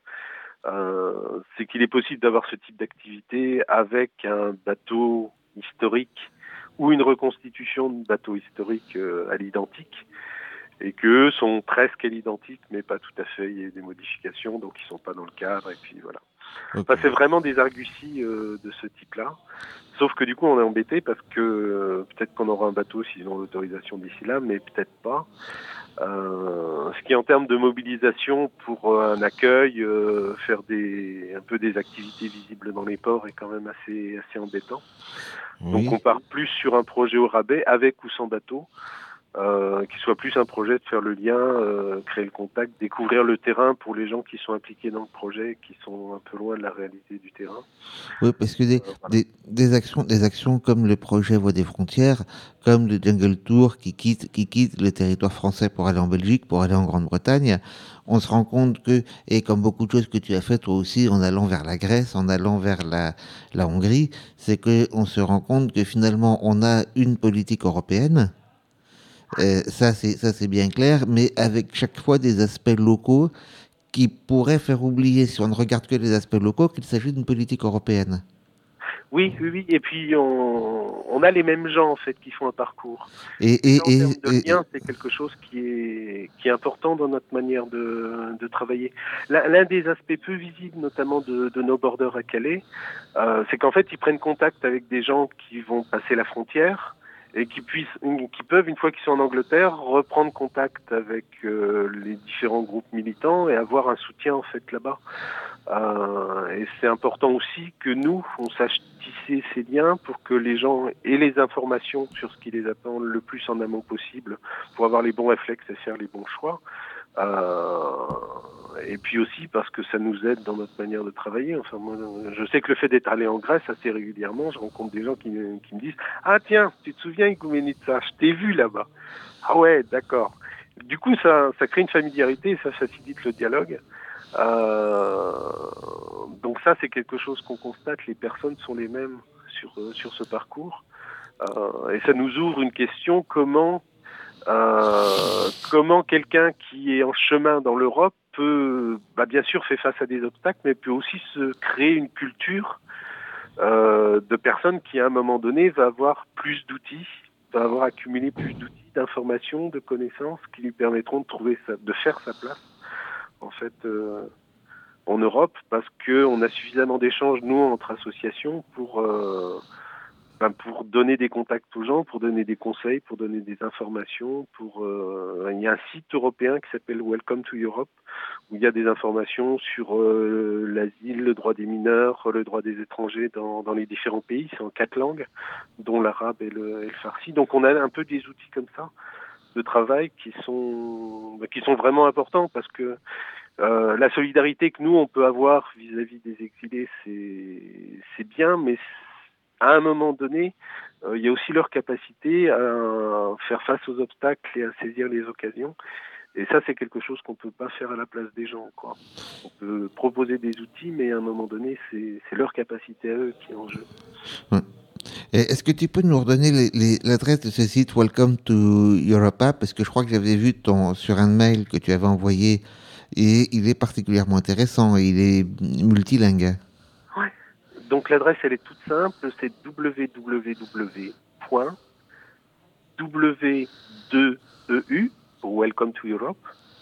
c'est qu'il est possible d'avoir ce type d'activité avec un bateau historique ou une reconstitution de bateau historique à l'identique, et qu'eux sont presque à l'identique, mais pas tout à fait. Il y a des modifications, donc ils sont pas dans le cadre, et puis voilà. Ok. Enfin, c'est vraiment des arguties de ce type-là. Sauf que du coup, on est embêté parce que peut-être qu'on aura un bateau s'ils ont l'autorisation d'ici là, mais peut-être pas. Ce qui, en termes de mobilisation pour un accueil, faire un peu des activités visibles dans les ports, est quand même assez embêtant. Oui. Donc on part plus sur un projet au rabais, avec ou sans bateau, qui soit plus un projet de faire le lien, créer le contact, découvrir le terrain pour les gens qui sont impliqués dans le projet et qui sont un peu loin de la réalité du terrain. Oui, parce que Voilà. des actions comme le projet Voix des frontières, comme le Jungle Tour qui quitte le territoire français pour aller en Belgique, pour aller en Grande-Bretagne, on se rend compte que, et comme beaucoup de choses que tu as fait toi aussi en allant vers la Grèce, en allant vers la Hongrie, c'est que on se rend compte que finalement on a une politique européenne. Ça c'est bien clair, mais avec chaque fois des aspects locaux qui pourraient faire oublier, si on ne regarde que les aspects locaux, qu'il s'agit d'une politique européenne. Oui. Et puis on a les mêmes gens en fait qui font un parcours. En termes de lien, c'est quelque chose qui est important dans notre manière de travailler. L'un des aspects peu visibles, notamment de No Border à Calais, c'est qu'en fait ils prennent contact avec des gens qui vont passer la frontière, et qui peuvent, une fois qu'ils sont en Angleterre, reprendre contact avec les différents groupes militants et avoir un soutien en fait là-bas. Et c'est important aussi que nous, on sache tisser ces liens pour que les gens aient les informations sur ce qui les attend le plus en amont possible, pour avoir les bons réflexes et faire les bons choix. Et puis aussi parce que ça nous aide dans notre manière de travailler. Enfin, moi, je sais que le fait d'être allé en Grèce assez régulièrement, je rencontre des gens qui me disent « Ah tiens, tu te souviens, Igoumenitsa, je t'ai vu là-bas. » Ah ouais, d'accord. Du coup, ça crée une familiarité et ça facilite le dialogue. Donc ça, c'est quelque chose qu'on constate, les personnes sont les mêmes sur ce parcours. Et ça nous ouvre une question, comment quelqu'un qui est en chemin dans l'Europe peut, bien sûr, fait face à des obstacles, mais peut aussi se créer une culture de personnes qui, à un moment donné, va avoir plus d'outils, va avoir accumulé plus d'outils, d'informations, de connaissances qui lui permettront de faire sa place, en fait, en Europe, parce qu'on a suffisamment d'échanges, nous, entre associations, pour donner des contacts aux gens, pour donner des conseils, pour donner des informations. Il y a un site européen qui s'appelle Welcome to Europe, où il y a des informations sur l'asile, le droit des mineurs, le droit des étrangers dans les différents pays. C'est en 4 langues, dont l'arabe et le farsi. Donc on a un peu des outils comme ça de travail qui sont vraiment importants, parce que la solidarité que nous on peut avoir vis-à-vis des exilés, c'est bien, mais à un moment donné, il y a aussi leur capacité à faire face aux obstacles et à saisir les occasions. Et ça, c'est quelque chose qu'on ne peut pas faire à la place des gens, quoi. On peut proposer des outils, mais à un moment donné, c'est leur capacité à eux qui est en jeu. Ouais. Et est-ce que tu peux nous redonner l'adresse de ce site Welcome to Europa? Parce que je crois que j'avais vu sur un mail que tu avais envoyé, et il est particulièrement intéressant, et il est multilingue. Donc l'adresse, elle est toute simple, c'est www.w2eu, pour Welcome to Europe,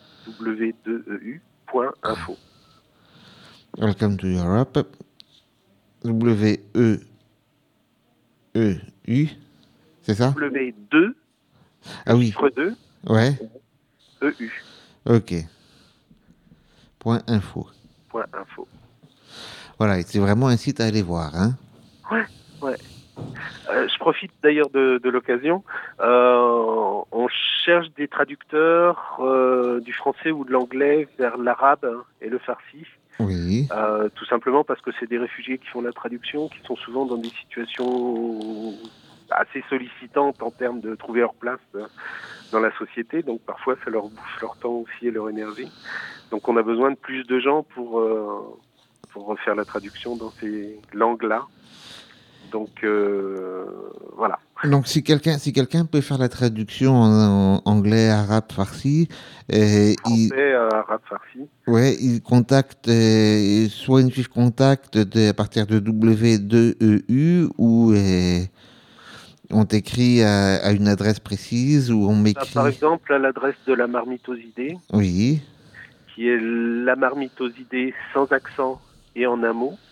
w2eu.info. Welcome to Europe, W-E-E-U, c'est ça? W2, ah oui. chiffre 2, ouais. EU. Ok. .info. .info. Voilà, c'est vraiment un site à aller voir, hein. Ouais. Je profite d'ailleurs de l'occasion. On cherche des traducteurs du français ou de l'anglais vers l'arabe et le farsi. Oui. Tout simplement parce que c'est des réfugiés qui font la traduction, qui sont souvent dans des situations assez sollicitantes en termes de trouver leur place dans la société. Donc parfois, ça leur bouffe leur temps aussi et leur énergie. Donc on a besoin de plus de gens pour refaire la traduction dans ces langues-là. Donc voilà. Donc si quelqu'un peut faire la traduction en anglais, arabe, farsi, français, arabe, farsi. Ouais, il contacte soit une fiche contact à partir de W2EU ou on t'écrit à une adresse précise ou on m'écrit. Par exemple à l'adresse de la marmite aux idées. Oui. Qui est la marmite aux idées sans accent et en un mot,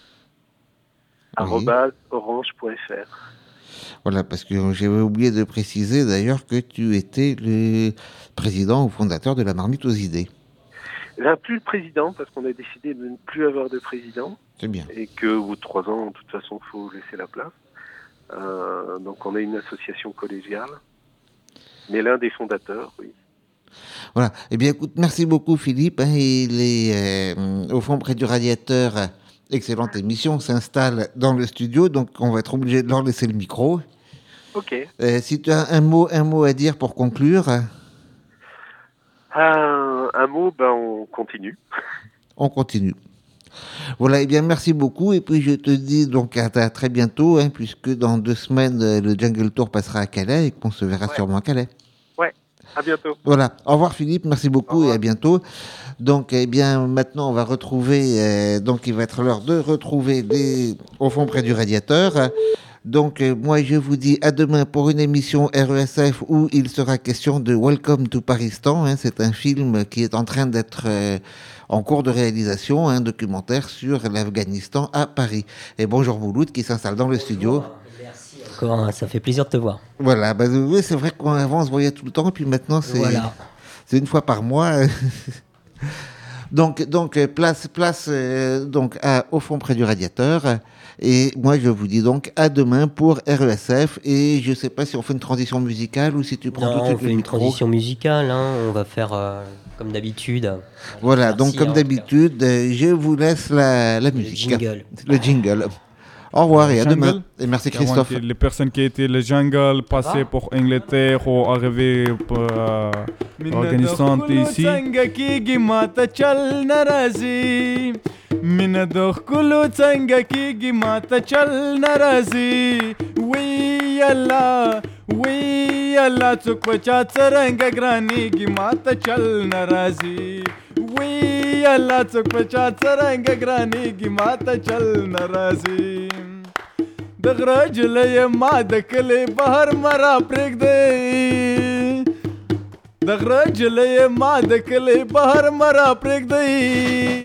@orange.fr. Voilà, parce que j'avais oublié de préciser d'ailleurs que tu étais le président ou fondateur de la marmite aux idées. Là, plus le président, parce qu'on a décidé de ne plus avoir de président. C'est bien. Et qu'au bout de 3 ans, de toute façon, il faut laisser la place. Donc on a une association collégiale, mais l'un des fondateurs, oui. Voilà. Eh bien, écoute, merci beaucoup, Philippe. Il est au fond près du radiateur. Excellente émission. S'installe dans le studio, donc on va être obligé de leur laisser le micro. Ok. Si tu as un mot à dire pour conclure. Un mot, on continue. On continue. Voilà, eh bien, merci beaucoup. Et puis, je te dis donc à très bientôt, puisque dans 2 semaines, le Jungle Tour passera à Calais et qu'on se verra sûrement à Calais. À bientôt. Voilà. Au revoir Philippe, merci beaucoup et à bientôt. Donc, eh bien, maintenant, on va retrouver, donc il va être l'heure de retrouver au fond près du radiateur. Donc, moi, je vous dis à demain pour une émission RESF où il sera question de Welcome to Paristan. C'est un film qui est en train d'être en cours de réalisation, un documentaire sur l'Afghanistan à Paris. Et bonjour Mouloud qui s'installe dans le studio. Encore, ça fait plaisir de te voir. Voilà, oui, c'est vrai qu'avant on se voyait tout le temps, et puis maintenant c'est une fois par mois. donc place donc au fond près du radiateur. Et moi je vous dis donc à demain pour RESF. Et je sais pas si on fait une transition musicale ou si tu prends tout de suite on fait une transition musicale. On va faire comme d'habitude. Voilà, donc comme d'habitude, je vous laisse la musique. Le jingle. Au revoir et à demain. Et merci Christophe. Les personnes qui étaient le jungle, passées pour Angleterre ou arrivées pour Afghanistan ici. مینه د ښکلو څنګه کېږي ماته چل نه راځي وی الله څوک په چا څرنګه ګرانېږي ماته چل نه راځي وی الله څوک په چا څرنګه ګرانېږي ماته چل نه راځي د غره جلۍ ما د کلي بهر مرا پرېږدئ د غره جلۍ ما د کلي بهر مرا پرېږدئ